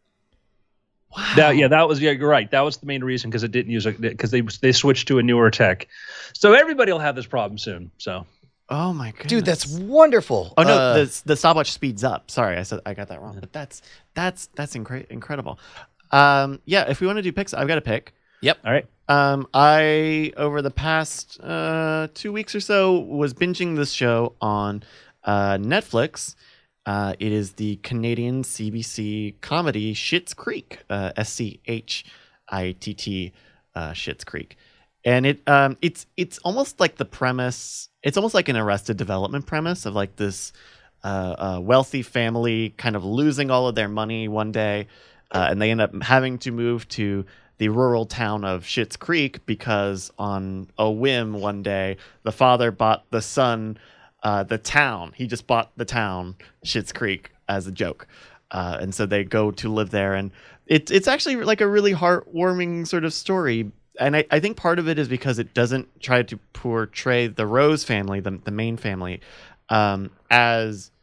Wow. You're right. That was the main reason because it didn't use it because they switched to a newer tech. So everybody will have this problem soon. So. Oh my goodness. Dude, that's wonderful. Oh no, the stopwatch speeds up. Sorry, I got that wrong. But that's incredible. If we want to do picks, I've got a pick. Yep. All right. I over the past 2 weeks or so was binging this show on Netflix. It is the Canadian CBC comedy Schitt's Creek, SCHITT, Schitt's Creek, and it's almost like the premise. It's almost like an Arrested Development premise of like this wealthy family kind of losing all of their money one day, and they end up having to move to the rural town of Schitt's Creek because on a whim one day the father bought the son. The town. He just bought the town, Schitt's Creek, as a joke. And so they go to live there. And it's actually like a really heartwarming sort of story. And I think part of it is because it doesn't try to portray the Rose family, the main family, as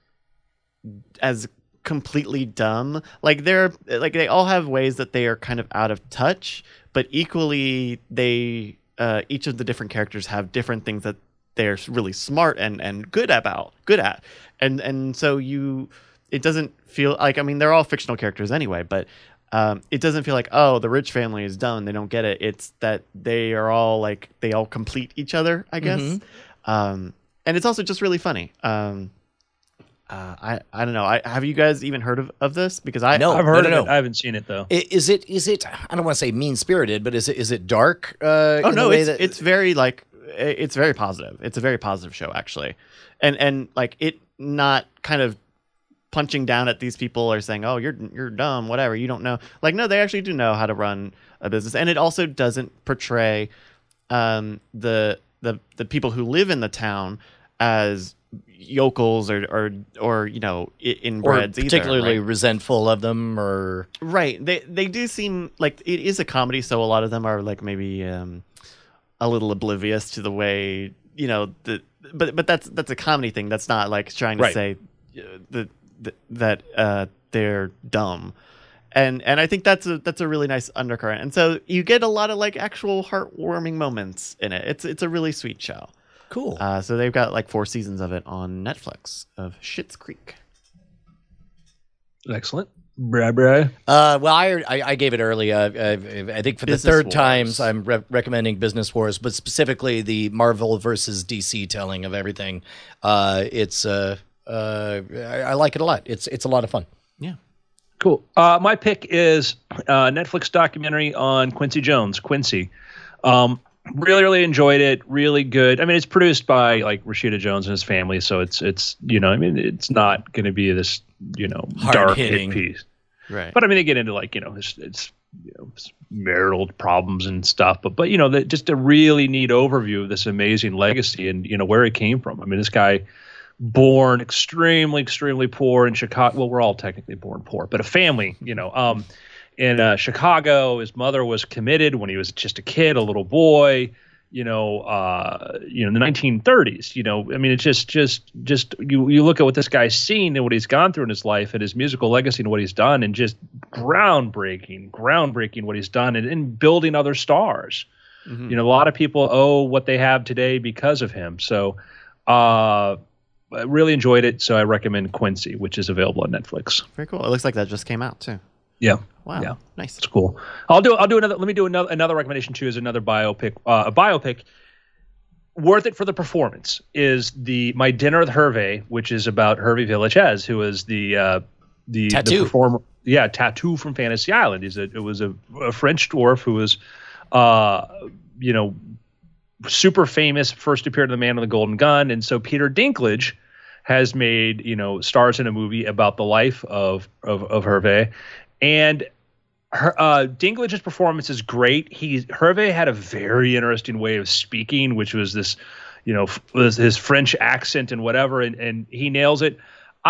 completely dumb. Like they all have ways that they are kind of out of touch, but equally they each of the different characters have different things that they're really smart and good at. And so it doesn't feel like, I mean, they're all fictional characters anyway, but it doesn't feel like, oh, the rich family is dumb, they don't get it. It's that they are all like, they all complete each other, I guess. And it's also just really funny. I don't know. Have you guys even heard of this? Because I've heard of it. I haven't seen it though. Is it? I don't want to say mean spirited, but is it dark? Oh no, it's very like. It's very positive. It's a very positive show, actually, and like it not kind of punching down at these people or saying, "Oh, you're dumb, whatever, you don't know." Like, no, they actually do know how to run a business, and it also doesn't portray the people who live in the town as yokels or inbreds, or particularly either, right? resentful of them, or Right. They do seem like it is a comedy, so a lot of them are like maybe a little oblivious to the way but that's a comedy thing. That's not like trying to Right. say that they're dumb. And I think that's a really nice undercurrent. And so you get a lot of like actual heartwarming moments in it. It's a really sweet show. cool. So they've got like 4 seasons of it on Netflix of Schitt's Creek. Excellent. Bra. Well, I gave it early. I think for the Business third Wars. times I'm recommending Business Wars, but specifically the Marvel versus DC telling of everything. I like it a lot. It's a lot of fun. Yeah. Cool. My pick is a Netflix documentary on Quincy Jones. Quincy. Really, really enjoyed it. Really good. I mean, it's produced by like Rashida Jones and his family, so it's it's not going to be this dark hit piece. Right. But I mean, they get into like it's marital problems and stuff. But just a really neat overview of this amazing legacy and where it came from. I mean, this guy, born extremely, extremely poor in Chicago. Well, we're all technically born poor, but a family, in Chicago. His mother was committed when he was just a kid, a little boy, in the 1930s. I mean, it's just you look at what this guy's seen and what he's gone through in his life and his musical legacy and what he's done, and just groundbreaking what he's done and building other stars. Mm-hmm. A lot of people owe what they have today because of him. So, I really enjoyed it. So I recommend Quincy, which is available on Netflix. Very cool. It looks like that just came out too. Yeah. Wow. Yeah. Nice. It's cool. I'll do another. Let me do another recommendation too. Is another biopic. A biopic worth it for the performance is My Dinner with Hervé, which is about Hervé Villechaize, who is the Tattoo. the performer. Yeah, Tattoo from Fantasy Island. It was a French dwarf who was super famous. First appeared in The Man with the Golden Gun, and so Peter Dinklage has made stars in a movie about the life of Hervé. And Dinklage's performance is great. Hervé had a very interesting way of speaking, which was this, was his French accent and whatever, and he nails it.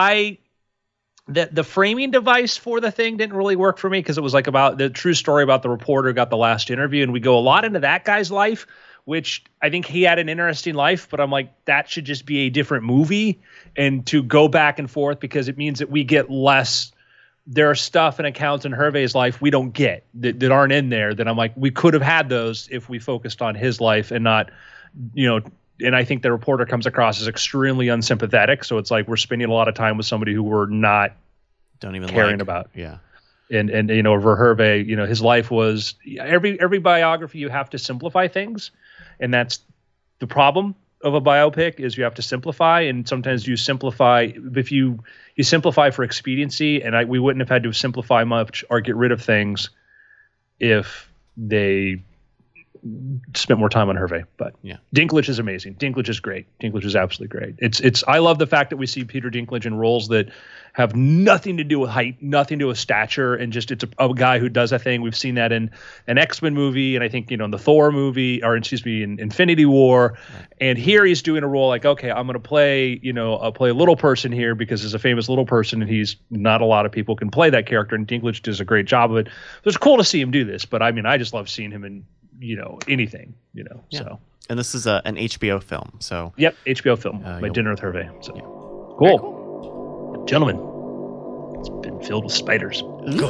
The framing device for the thing didn't really work for me because it was like about the true story about the reporter who got the last interview, and we go a lot into that guy's life, which I think he had an interesting life, but I'm like, that should just be a different movie, and to go back and forth because it means that we get less. There are stuff and accounts in Hervé's life we don't get that aren't in there that I'm like, we could have had those if we focused on his life and not, and I think the reporter comes across as extremely unsympathetic. So it's like we're spending a lot of time with somebody who we're not don't even caring about. Yeah. And over Hervé, his life was every biography, you have to simplify things. And that's the problem of a biopic is you have to simplify. And sometimes you simplify if you simplify for expediency, and we wouldn't have had to simplify much or get rid of things if they spent more time on Hervé. But yeah, Dinklage is amazing. Dinklage is great. Dinklage is absolutely great. It's I love the fact that we see Peter Dinklage in roles that have nothing to do with height, nothing to do with stature, and just it's a guy who does a thing. We've seen that in an X-Men movie, and I think in the Thor movie, or in Infinity War. Right. And here he's doing a role like, okay, I'm going to play I'll play a little person here because he's a famous little person, and he's not a lot of people can play that character, and Dinklage does a great job of it. So it's cool to see him do this, but I mean, I just love seeing him in anything, Yeah. So. And this is an HBO film, so. Yep, HBO film. My Dinner with Hervé. So. Yeah. Cool. Gentlemen, it's been filled with spiders.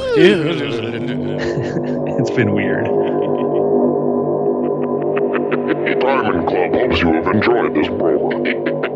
It's been weird. Diamond Club hopes you have enjoyed this program.